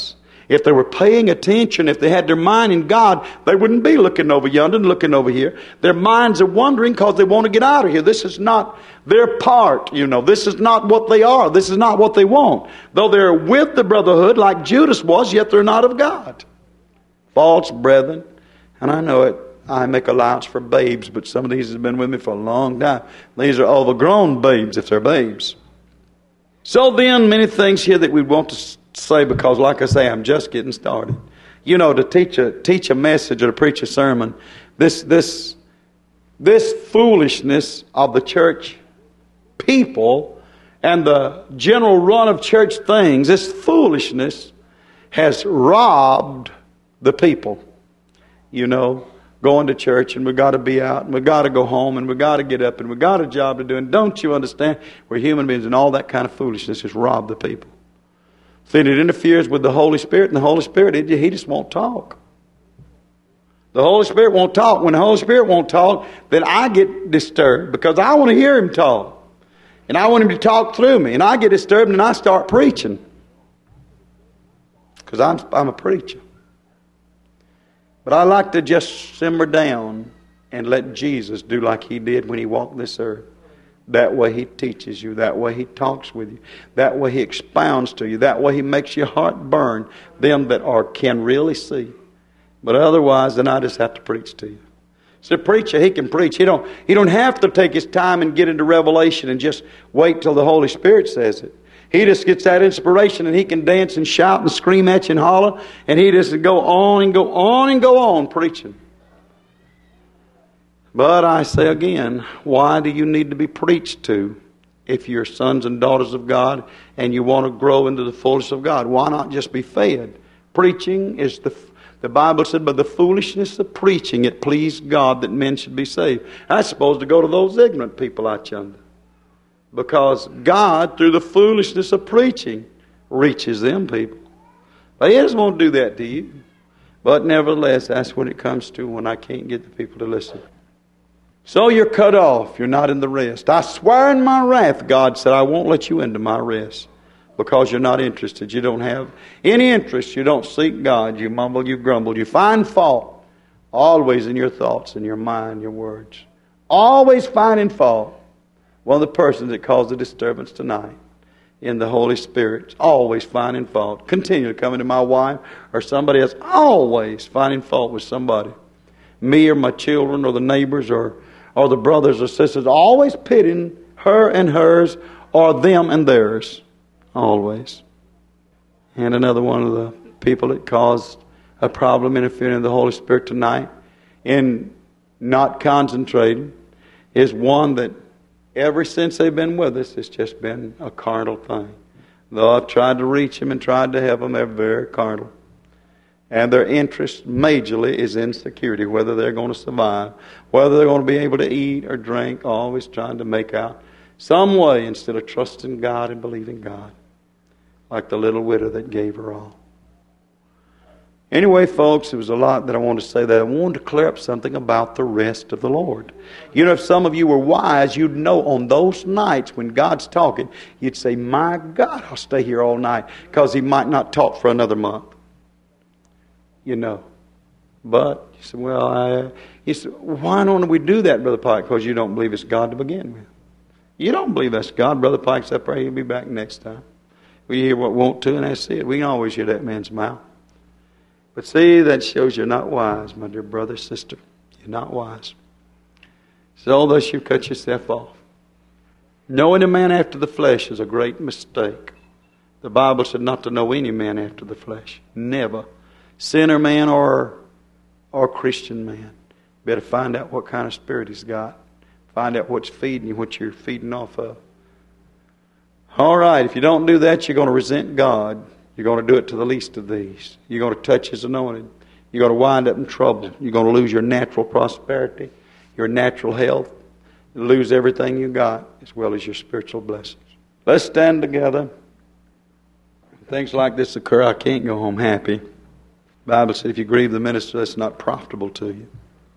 If they were paying attention, if they had their mind in God, they wouldn't be looking over yonder and looking over here. Their minds are wandering because they want to get out of here. This is not their part, you know. This is not what they are. This is not what they want. Though they're with the brotherhood like Judas was, yet they're not of God. False brethren. And I know it. I make allowance for babes, but some of these have been with me for a long time. These are overgrown babes if they're babes. So then, many things here that we want to say, because like I say, I'm just getting started. You know, to teach a message or to preach a sermon, this foolishness of the church people and the general run of church things, this foolishness has robbed the people. You know, going to church and we got to be out and we got to go home and we got to get up and we got a job to do. And don't you understand? We're human beings, and all that kind of foolishness has robbed the people. See, it interferes with the Holy Spirit, and the Holy Spirit, He just won't talk. The Holy Spirit won't talk. When the Holy Spirit won't talk, then I get disturbed because I want to hear Him talk. And I want Him to talk through me. And I get disturbed and I start preaching. Because I'm a preacher. But I like to just simmer down and let Jesus do like He did when He walked this earth. That way He teaches you. That way He talks with you. That way He expounds to you. That way He makes your heart burn. Them that can really see. But otherwise, then I just have to preach to you. So the preacher, he can preach. He don't have to take his time and get into Revelation and just wait till the Holy Spirit says it. He just gets that inspiration and he can dance and shout and scream at you and holler. And he just go on and go on and go on preaching. But I say again, why do you need to be preached to if you're sons and daughters of God and you want to grow into the fullness of God? Why not just be fed? Preaching is the Bible said, by the foolishness of preaching it pleased God that men should be saved. That's supposed to go to those ignorant people out yonder. Because God, through the foolishness of preaching, reaches them people. But He doesn't want to do that to you. But nevertheless, that's what it comes to when I can't get the people to listen. So you're cut off. You're not in the rest. I swear in my wrath, God said, I won't let you into my rest. Because you're not interested. You don't have any interest. You don't seek God. You mumble, you grumble. You find fault. Always in your thoughts, in your mind, your words. Always finding fault. One of the persons that caused the disturbance tonight in the Holy Spirit, always finding fault. Continually coming to my wife or somebody else, always finding fault with somebody. Me or my children or the neighbors or the brothers or sisters, always pitting her and hers or them and theirs. Always. And another one of the people that caused a problem interfering in the Holy Spirit tonight in not concentrating is one that ever since they've been with us, it's just been a carnal thing. Though I've tried to reach them and tried to help them, they're very carnal. And their interest majorly is in security, whether they're going to survive, whether they're going to be able to eat or drink, always trying to make out some way instead of trusting God and believing God. Like the little widow that gave her all. Anyway, folks, there was a lot that I wanted to say that I wanted to clear up something about the rest of the Lord. You know, if some of you were wise, you'd know on those nights when God's talking, you'd say, my God, I'll stay here all night because He might not talk for another month. You know. But you say, well, you say, why don't we do that, Brother Pike? Because you don't believe it's God to begin with. You don't believe that's God. Brother Pike's up there. He'll be back next time. We hear what we want to, and that's it. We can always hear that man's mouth. But see, that shows you're not wise, my dear brother, sister. You're not wise. So thus you cut yourself off. Knowing a man after the flesh is a great mistake. The Bible said not to know any man after the flesh. Never. Sinner man or Christian man. Better find out what kind of spirit he's got. Find out what's feeding you, what you're feeding off of. All right, if you don't do that, you're going to resent God. You're going to do it to the least of these. You're going to touch His anointed. You're going to wind up in trouble. You're going to lose your natural prosperity, your natural health. You'll lose everything you got, as well as your spiritual blessings. Let's stand together. When things like this occur, I can't go home happy. The Bible said if you grieve the minister, that's not profitable to you.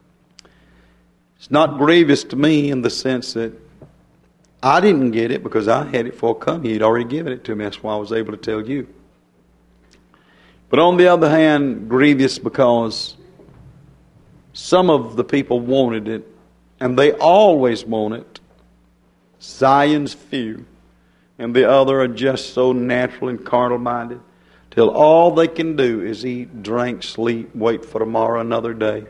It's not grievous to me in the sense that I didn't get it because I had it before I come. He'd already given it to me. That's why I was able to tell you. But on the other hand, grievous because some of the people wanted it, and they always want it. Zion's few, and the other are just so natural and carnal-minded, till all they can do is eat, drink, sleep, wait for tomorrow, another day.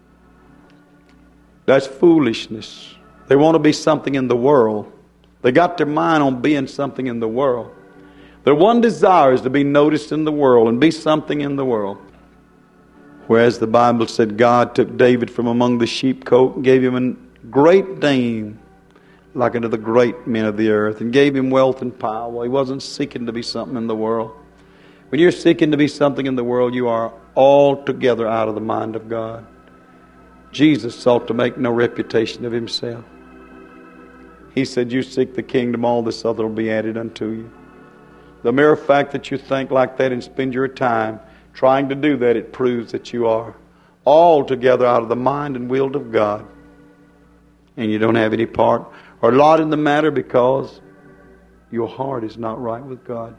That's foolishness. They want to be something in the world. They got their mind on being something in the world. Their one desire is to be noticed in the world and be something in the world. Whereas the Bible said God took David from among the sheepcote and gave him a great name, like unto the great men of the earth, and gave him wealth and power. He wasn't seeking to be something in the world. When you're seeking to be something in the world, you are altogether out of the mind of God. Jesus sought to make no reputation of himself. He said, you seek the kingdom, all this other will be added unto you. The mere fact that you think like that and spend your time trying to do that, it proves that you are altogether out of the mind and will of God. And you don't have any part or lot in the matter because your heart is not right with God.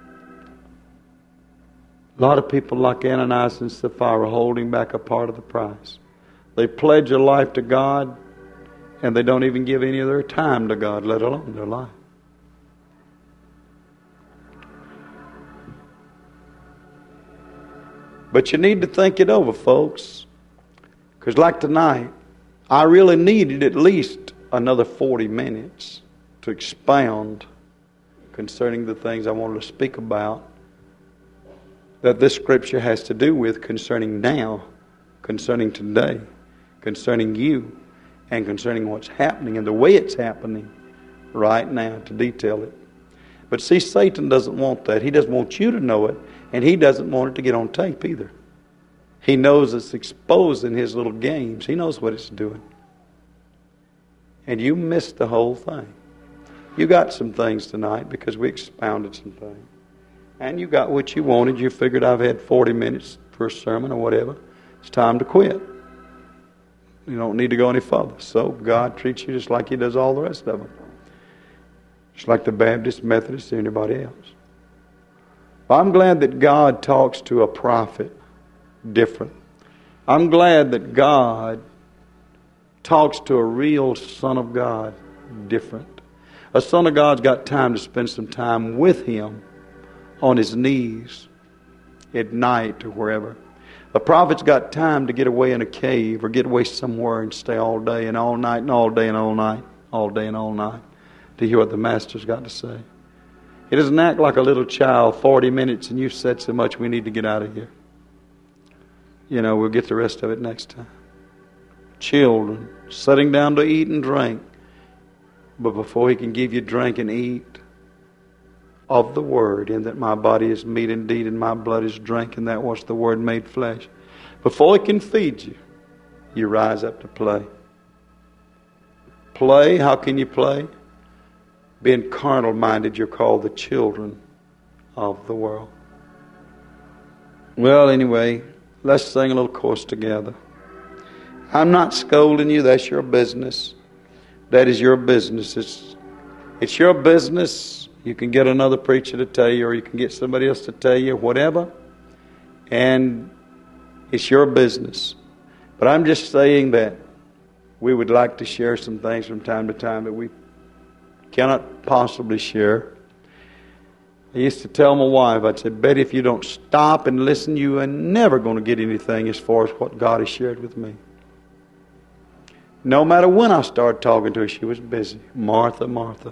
A lot of people like Ananias and Sapphira holding back a part of the price. They pledge their life to God, and they don't even give any of their time to God, let alone their life. But you need to think it over, folks. Because like tonight, I really needed at least another 40 minutes to expound concerning the things I wanted to speak about that this scripture has to do with concerning now, concerning today, concerning you, and concerning what's happening and the way it's happening right now, to detail it. But see, Satan doesn't want that. He doesn't want you to know it, and he doesn't want it to get on tape either. He knows it's exposed in his little games. He knows what it's doing. And you missed the whole thing. You got some things tonight because we expounded some things. And you got what you wanted. You figured I've had 40 minutes for a sermon or whatever. It's time to quit. You don't need to go any further. So God treats you just like he does all the rest of them. Just like the Baptist, Methodist, anybody else. I'm glad that God talks to a prophet different. I'm glad that God talks to a real son of God different. A son of God's got time to spend some time with him on his knees at night or wherever. A prophet's got time to get away in a cave or get away somewhere and stay all day and all night and all day and all night, all day and all night to hear what the Master's got to say. He doesn't act like a little child, 40 minutes and you've said so much, we need to get out of here. You know, we'll get the rest of it next time. Children, sitting down to eat and drink. But before he can give you drink and eat of the Word, in that my body is meat indeed and my blood is drink, and that was the Word made flesh. Before he can feed you, you rise up to play. Play, how can you play? Being carnal-minded, you're called the children of the world. Well, anyway, let's sing a little chorus together. I'm not scolding you, that's your business. That is your business. It's your business. You can get another preacher to tell you, or you can get somebody else to tell you, whatever. And it's your business. But I'm just saying that we would like to share some things from time to time that we cannot possibly share. I used to tell my wife, I'd say, Betty, if you don't stop and listen, you are never going to get anything as far as what God has shared with me. No matter when I started talking to her, she was busy. Martha, Martha.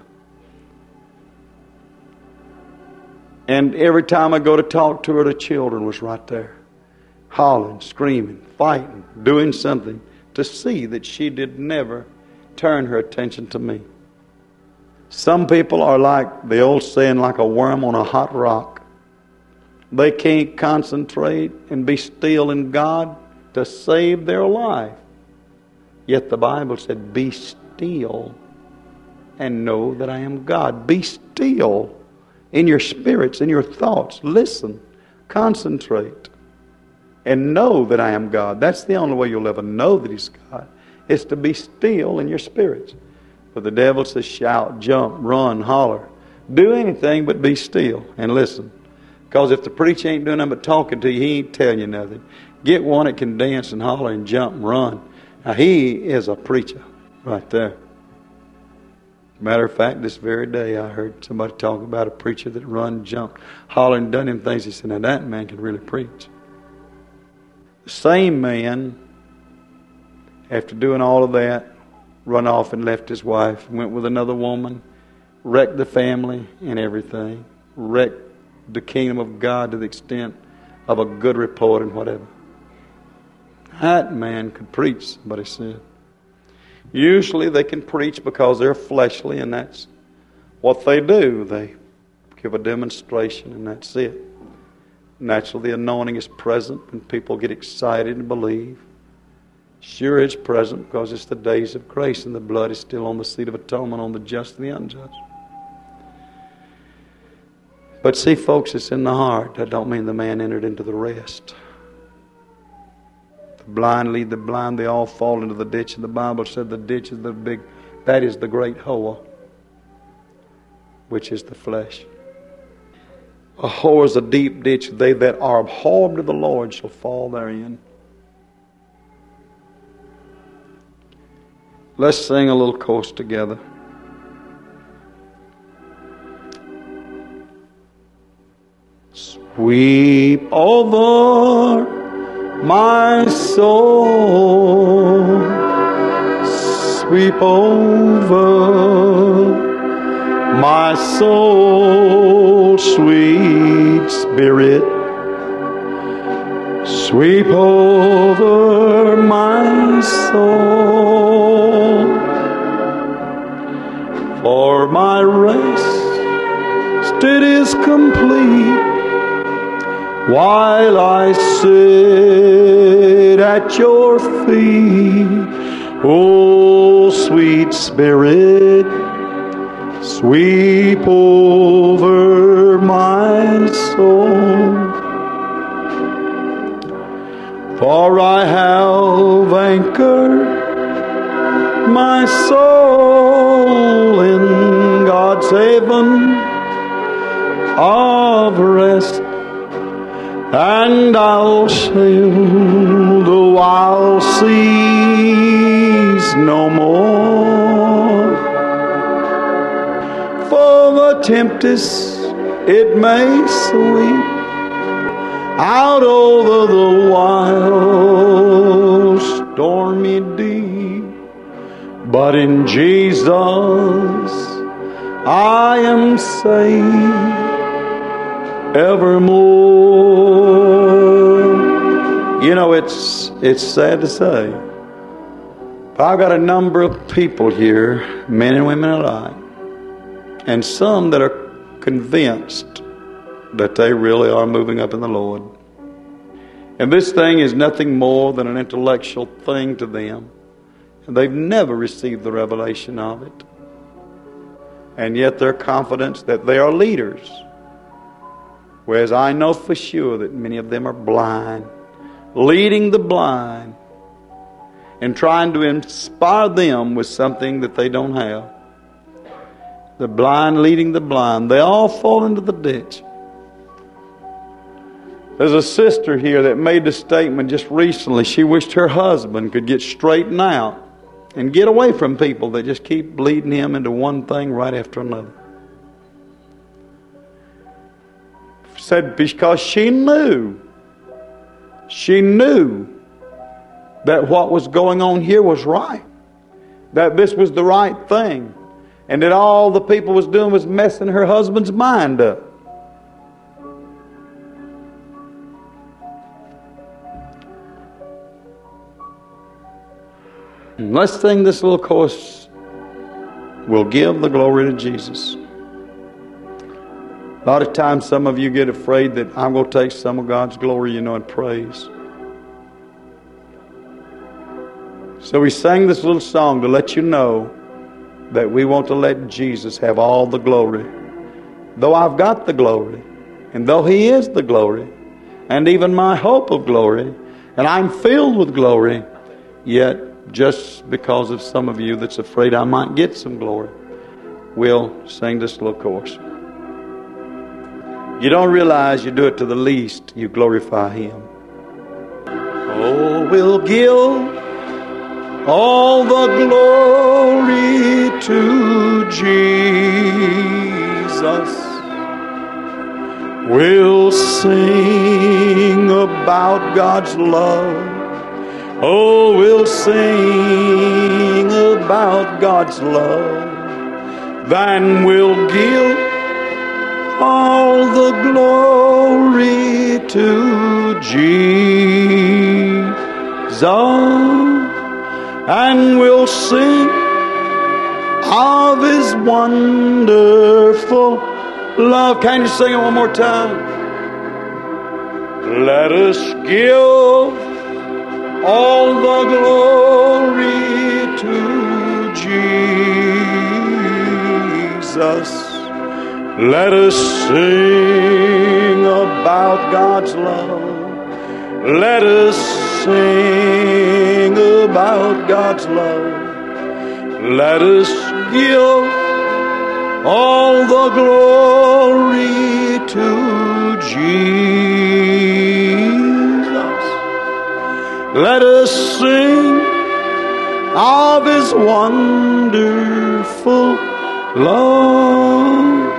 And every time I go to talk to her, the children was right there. Hollering, screaming, fighting, doing something to see that she did never turn her attention to me. Some people are like the old saying, like a worm on a hot rock. They can't concentrate and be still in God to save their life. Yet the Bible said, be still and know that I am God. Be still in your spirits, in your thoughts. Listen, concentrate, and know that I am God. That's the only way you'll ever know that He's God, is to be still in your spirits. But the devil says, shout, jump, run, holler. Do anything but be still and listen. Because if the preacher ain't doing nothing but talking to you, he ain't telling you nothing. Get one that can dance and holler and jump and run. Now, he is a preacher right there. Matter of fact, this very day I heard somebody talk about a preacher that run, jumped, hollered, and done them things. He said, now that man can really preach. The same man, after doing all of that, run off and left his wife, went with another woman, wrecked the family and everything, wrecked the kingdom of God to the extent of a good report and whatever. That man could preach, somebody said. Usually they can preach because they're fleshly, and that's what they do. They give a demonstration, and that's it. Naturally, the anointing is present, and people get excited and believe. Sure, it's present because it's the days of grace, and the blood is still on the seat of atonement on the just and the unjust. But see, folks, it's in the heart. That don't mean the man entered into the rest. The blind lead the blind. They all fall into the ditch. And the Bible said the ditch is the big, that is the great whore, which is the flesh. A whore is a deep ditch. They that are abhorred to the Lord shall fall therein. Let's sing a little chorus together. Sweep over my soul, sweep over my soul, sweet Spirit, sweep over my soul, for my rest it is complete while I sit at your feet. Oh, sweet Spirit, sweep over my soul. For I have anchored my soul in God's haven of rest, and I'll sail the wild seas no more. For the tempest it may sweep out over the wild stormy deep, but in Jesus I am safe evermore. You know, it's sad to say, but I've got a number of people here, men and women alike, and some that are convinced that they really are moving up in the Lord. And this thing is nothing more than an intellectual thing to them, and they've never received the revelation of it. And yet they're confident that they are leaders. Whereas I know for sure that many of them are blind, leading the blind and trying to inspire them with something that they don't have. The blind leading the blind. They all fall into the ditch. There's a sister here that made the statement just recently. She wished her husband could get straightened out and get away from people that just keep leading him into one thing right after another. Said because she knew that what was going on here was right, that this was the right thing, and that all the people was doing was messing her husband's mind up. And let's sing this little chorus. We'll give the glory to Jesus. A lot of times some of you get afraid that I'm going to take some of God's glory, and praise. So we sang this little song to let you know that we want to let Jesus have all the glory. Though I've got the glory, and though He is the glory, and even my hope of glory, and I'm filled with glory, yet just because of some of you that's afraid I might get some glory, we'll sing this little chorus. You don't realize you do it to the least, you glorify Him. Oh, we'll give all the glory to Jesus. We'll sing about God's love. Oh, we'll sing about God's love. Then we'll give all the glory to Jesus. And we'll sing of His wonderful love. Can you sing it one more time? Let us give all the glory to Jesus. Let us sing about God's love. Let us sing about God's love. Let us give all the glory to Jesus. Let us sing of His wonderful love.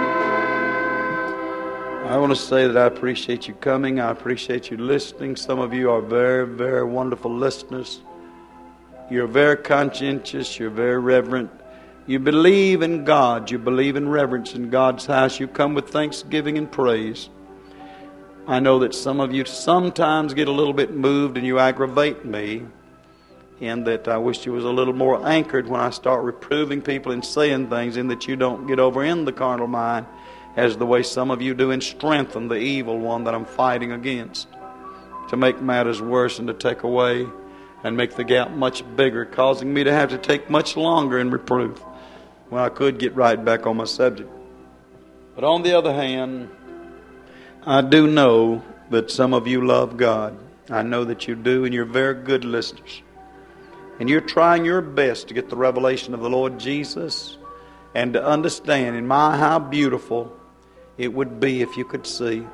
I want to say that I appreciate you coming. I appreciate you listening. Some of you are very, very wonderful listeners. You're very conscientious. You're very reverent. You believe in God. You believe in reverence in God's house. You come with thanksgiving and praise. I know that some of you sometimes get a little bit moved and you aggravate me, in that I wish you was a little more anchored when I start reproving people and saying things, in that you don't get over in the carnal mind as the way some of you do, and strengthen the evil one that I'm fighting against, to make matters worse and to take away and make the gap much bigger, causing me to have to take much longer in reproof when I could get right back on my subject. But on the other hand, I do know that some of you love God. I know that you do, and you're very good listeners. And you're trying your best to get the revelation of the Lord Jesus and to understand, in my, how beautiful it would be if you could see.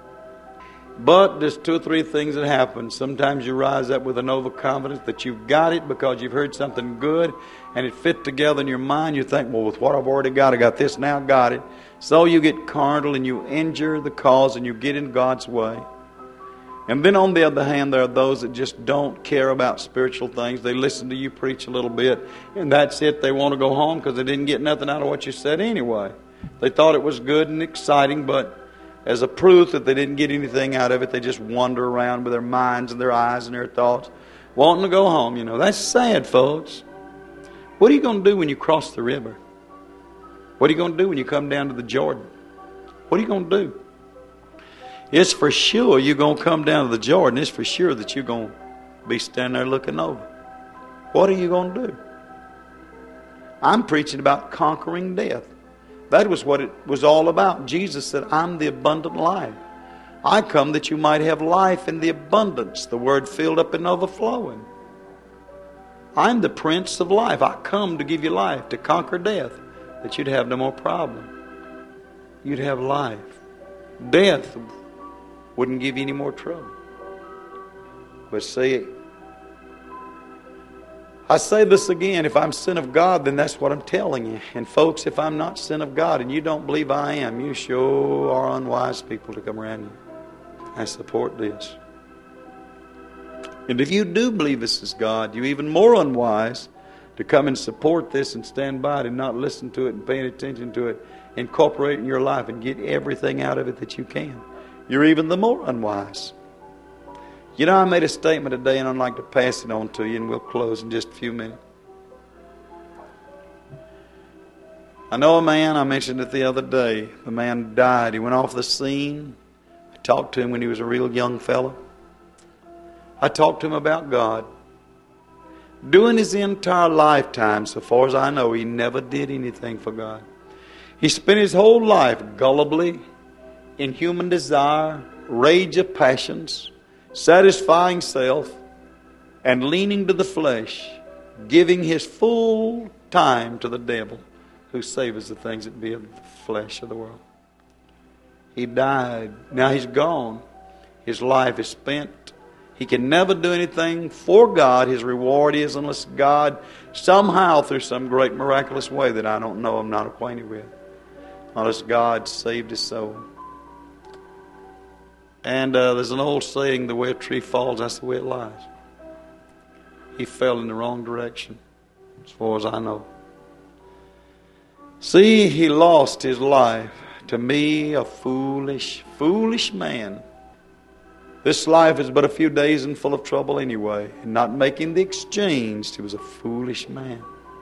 But there's two or three things that happen. Sometimes you rise up with an overconfidence that you've got it because you've heard something good and it fit together in your mind. You think, well, with what I've already got, I got this, now got it. So you get carnal and you injure the cause and you get in God's way. And then on the other hand, there are those that just don't care about spiritual things. They listen to you preach a little bit, and that's it. They want to go home because they didn't get nothing out of what you said anyway. They thought it was good and exciting, but as a proof that they didn't get anything out of it, they just wander around with their minds and their eyes and their thoughts, wanting to go home. You know, that's sad, folks. What are you going to do when you cross the river? What are you going to do when you come down to the Jordan? What are you going to do? It's for sure you're going to come down to the Jordan. It's for sure that you're going to be standing there looking over. What are you going to do? I'm preaching about conquering death. That was what it was all about. Jesus said, I'm the abundant life. I come that you might have life in the abundance. The word filled up and overflowing. I'm the Prince of life. I come to give you life, to conquer death, that you'd have no more problem. You'd have life. Death wouldn't give you any more trouble. But see, I say this again, if I'm sin of God, then that's what I'm telling you. And folks, if I'm not sin of God and you don't believe I am, you sure are unwise people to come around you. I support this. And if you do believe this is God, you're even more unwise to come and support this and stand by it and not listen to it and pay attention to it, incorporate it in your life and get everything out of it that you can. You're even the more unwise. You know, I made a statement today, and I'd like to pass it on to you, and we'll close in just a few minutes. I know a man, I mentioned it the other day. The man died. He went off the scene. I talked to him when he was a real young fellow. I talked to him about God. During his entire lifetime, so far as I know, he never did anything for God. He spent his whole life gullibly in human desire, rage of passions, satisfying self, and leaning to the flesh, giving his full time to the devil, who savours the things that be of the flesh of the world. He died. Now he's gone. His life is spent. He can never do anything for God. His reward is unless God somehow through some great miraculous way that I don't know, I'm not acquainted with, unless God saved his soul. And there's an old saying, the way a tree falls, that's the way it lies. He fell in the wrong direction, as far as I know. See, he lost his life. To me, a foolish, foolish man. This life is but a few days and full of trouble anyway. And not making the exchange, he was a foolish man.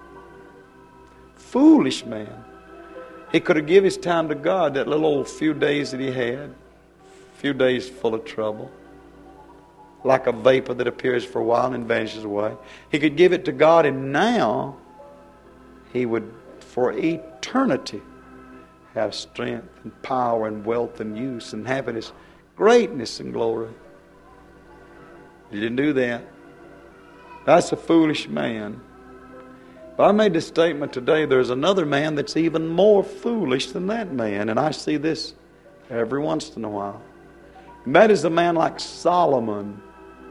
Foolish man. He could have given his time to God, that little old few days that he had. Few days full of trouble. Like a vapor that appears for a while and vanishes away. He could give it to God, and now he would, for eternity, have strength and power and wealth and use and happiness, greatness and glory. He didn't do that. That's a foolish man. But I made the statement today, there's another man that's even more foolish than that man, and I see this every once in a while. And that is a man like Solomon,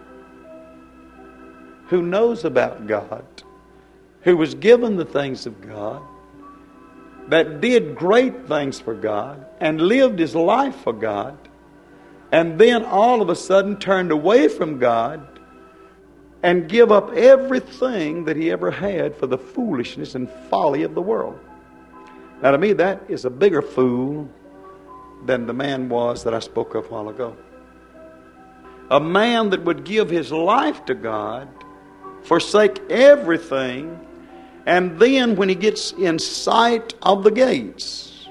who knows about God, who was given the things of God, that did great things for God, and lived his life for God, and then all of a sudden turned away from God and give up everything that he ever had for the foolishness and folly of the world. Now to me, that is a bigger fool than the man was that I spoke of a while ago. A man that would give his life to God, forsake everything, and then when he gets in sight of the gates,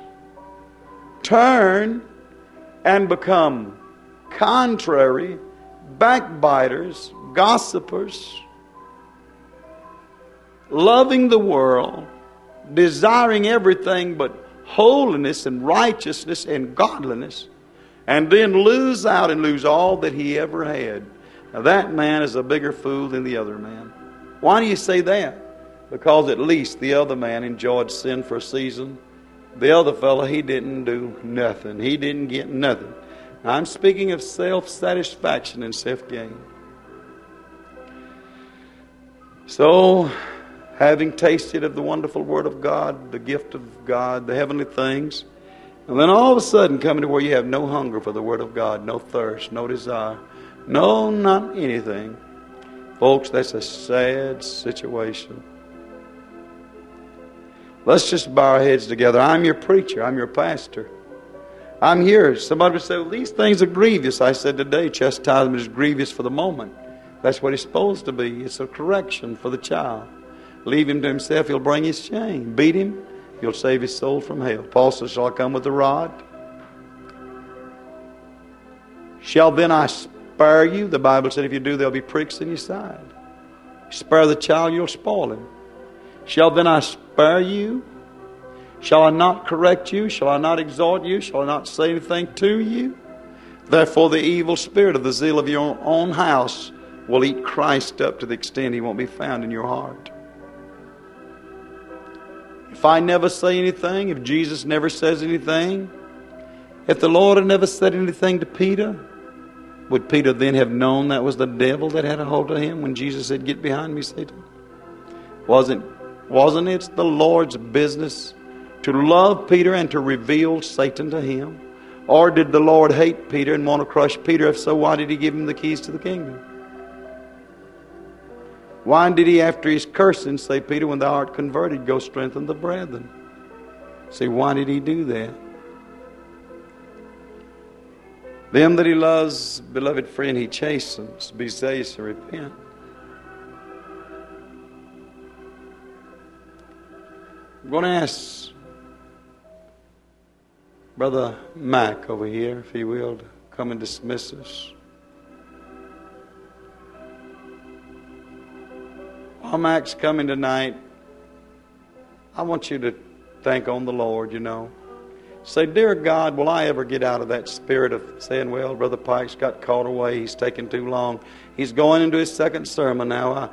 turn and become contrary, backbiters, gossipers, loving the world, desiring everything but holiness and righteousness and godliness, and then lose out and lose all that he ever had. Now that man is a bigger fool than the other man. Why do you say that? Because at least the other man enjoyed sin for a season. The other fellow, he didn't do nothing. He didn't get nothing. Now, I'm speaking of self-satisfaction and self-gain. So, having tasted of the wonderful Word of God, the gift of God, the heavenly things, and then all of a sudden coming to where you have no hunger for the Word of God, no thirst, no desire, no, not anything. Folks, that's a sad situation. Let's just bow our heads together. I'm your preacher. I'm your pastor. I'm here. Somebody would say, well, these things are grievous. I said today, chastisement is grievous for the moment. That's what it's supposed to be. It's a correction for the child. Leave him to himself, he'll bring his shame. Beat him, you'll save his soul from hell. Paul says, shall I come with the rod? Shall then I spare you? The Bible said if you do, there'll be pricks in your side. Spare the child, you'll spoil him. Shall then I spare you? Shall I not correct you? Shall I not exhort you? Shall I not say anything to you? Therefore the evil spirit of the zeal of your own house will eat Christ up to the extent he won't be found in your heart. If I never say anything, if Jesus never says anything, if the Lord had never said anything to Peter, would Peter then have known that was the devil that had a hold of him when Jesus said, get behind me, Satan? Wasn't it the Lord's business to love Peter and to reveal Satan to him? Or did the Lord hate Peter and want to crush Peter? If so, why did he give him the keys to the kingdom? Why did he, after his cursing, say, Peter, when thou art converted, go strengthen the brethren? See, why did he do that? Them that he loves, beloved friend, he chastens. Be zealous to repent. I'm going to ask Brother Mack over here, if he will, to come and dismiss us. While Mack's coming tonight, I want you to think on the Lord, you know. Say, dear God, will I ever get out of that spirit of saying, well, Brother Pike's got caught away, he's taking too long. He's going into his second sermon now.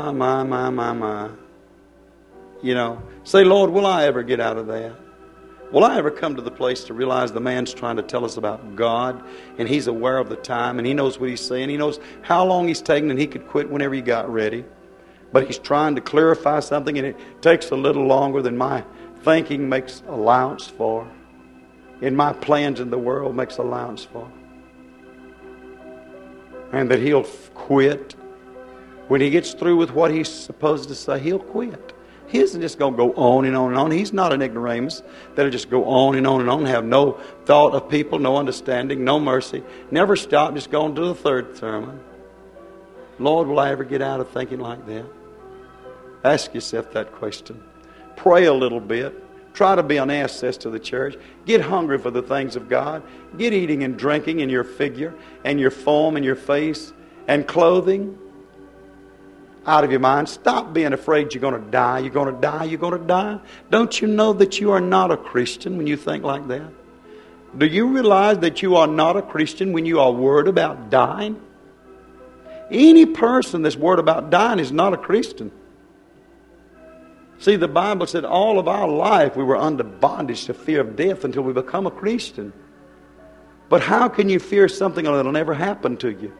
My. You know, say, Lord, will I ever get out of that? Will I ever come to the place to realize the man's trying to tell us about God, and he's aware of the time, and he knows what he's saying. He knows how long he's taking, and he could quit whenever he got ready. But he's trying to clarify something, and it takes a little longer than my thinking makes allowance for, in my plans in the world makes allowance for. And that he'll quit. When he gets through with what he's supposed to say, he'll quit. He isn't just going to go on and on and on. He's not an ignoramus that'll just go on and on and on, have no thought of people, no understanding, no mercy. Never stop, just go on to the third sermon. Lord, will I ever get out of thinking like that? Ask yourself that question. Pray a little bit. Try to be an asset to the church. Get hungry for the things of God. Get eating and drinking in your figure and your form and your face and clothing out of your mind. Stop being afraid you're going to die. You're going to die. You're going to die. Don't you know that you are not a Christian when you think like that? Do you realize that you are not a Christian when you are worried about dying? Any person that's worried about dying is not a Christian. See, the Bible said all of our life we were under bondage to fear of death until we become a Christian. But how can you fear something that will never happen to you?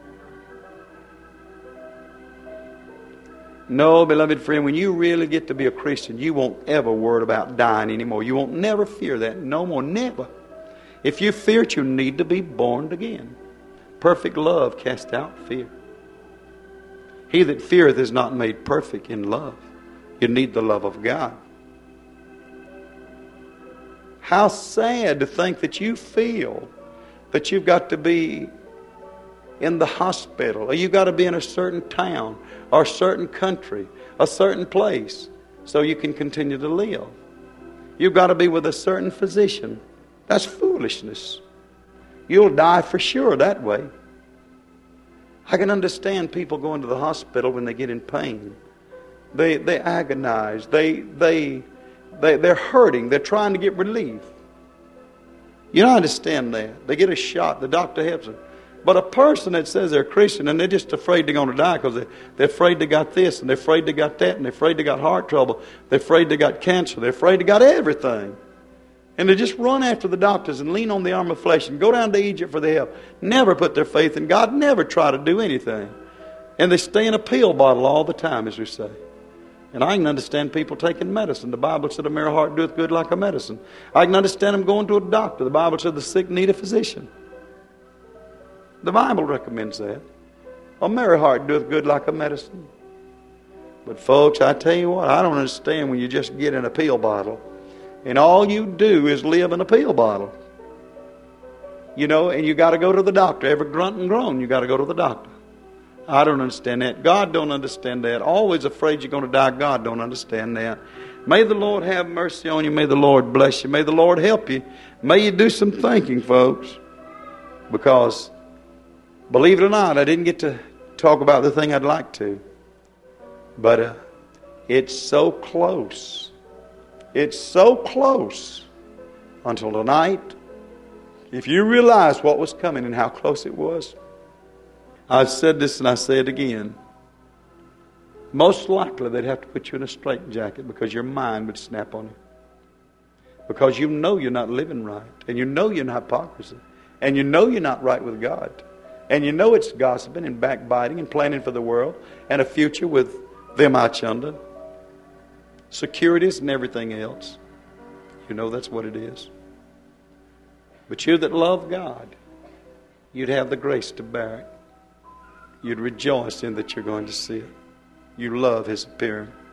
No, beloved friend, when you really get to be a Christian, you won't ever worry about dying anymore. You won't never fear that. No more, never. If you fear it, you need to be born again. Perfect love casts out fear. He that feareth is not made perfect in love. You need the love of God. How sad to think that you feel that you've got to be in the hospital, or you've got to be in a certain town, or a certain country, a certain place, so you can continue to live. You've got to be with a certain physician. That's foolishness. You'll die for sure that way. I can understand people going to the hospital when they get in pain. They agonize. They're hurting. They're trying to get relief. You don't understand that. They get a shot. The doctor helps them. But a person that says they're a Christian and they're just afraid they're going to die because they're afraid they got this and they're afraid they got that and they're afraid they got heart trouble. They're afraid they got cancer. They're afraid they got everything. And they just run after the doctors and lean on the arm of flesh and go down to Egypt for the help. Never put their faith in God. Never try to do anything. And they stay in a pill bottle all the time, as we say. And I can understand people taking medicine. The Bible said a merry heart doeth good like a medicine. I can understand them going to a doctor. The Bible said the sick need a physician. The Bible recommends that. A merry heart doeth good like a medicine. But folks, I tell you what, I don't understand when you just get in a pill bottle and all you do is live in a pill bottle. You know, and you got to go to the doctor. Every grunt and groan, you got to go to the doctor. I don't understand that. God don't understand that. Always afraid you're going to die. God don't understand that. May the Lord have mercy on you. May the Lord bless you. May the Lord help you. May you do some thinking, folks. Because, believe it or not, I didn't get to talk about the thing I'd like to. But it's so close. It's so close. Until tonight, if you realize what was coming and how close it was, I've said this and I say it again. Most likely they'd have to put you in a straitjacket because your mind would snap on you. Because you know you're not living right. And you know you're in hypocrisy. And you know you're not right with God. And you know it's gossiping and backbiting and planning for the world and a future with them out yonder. Securities and everything else. You know that's what it is. But you that love God, you'd have the grace to bear it. You'd rejoice in that you're going to see it. You love His appearing.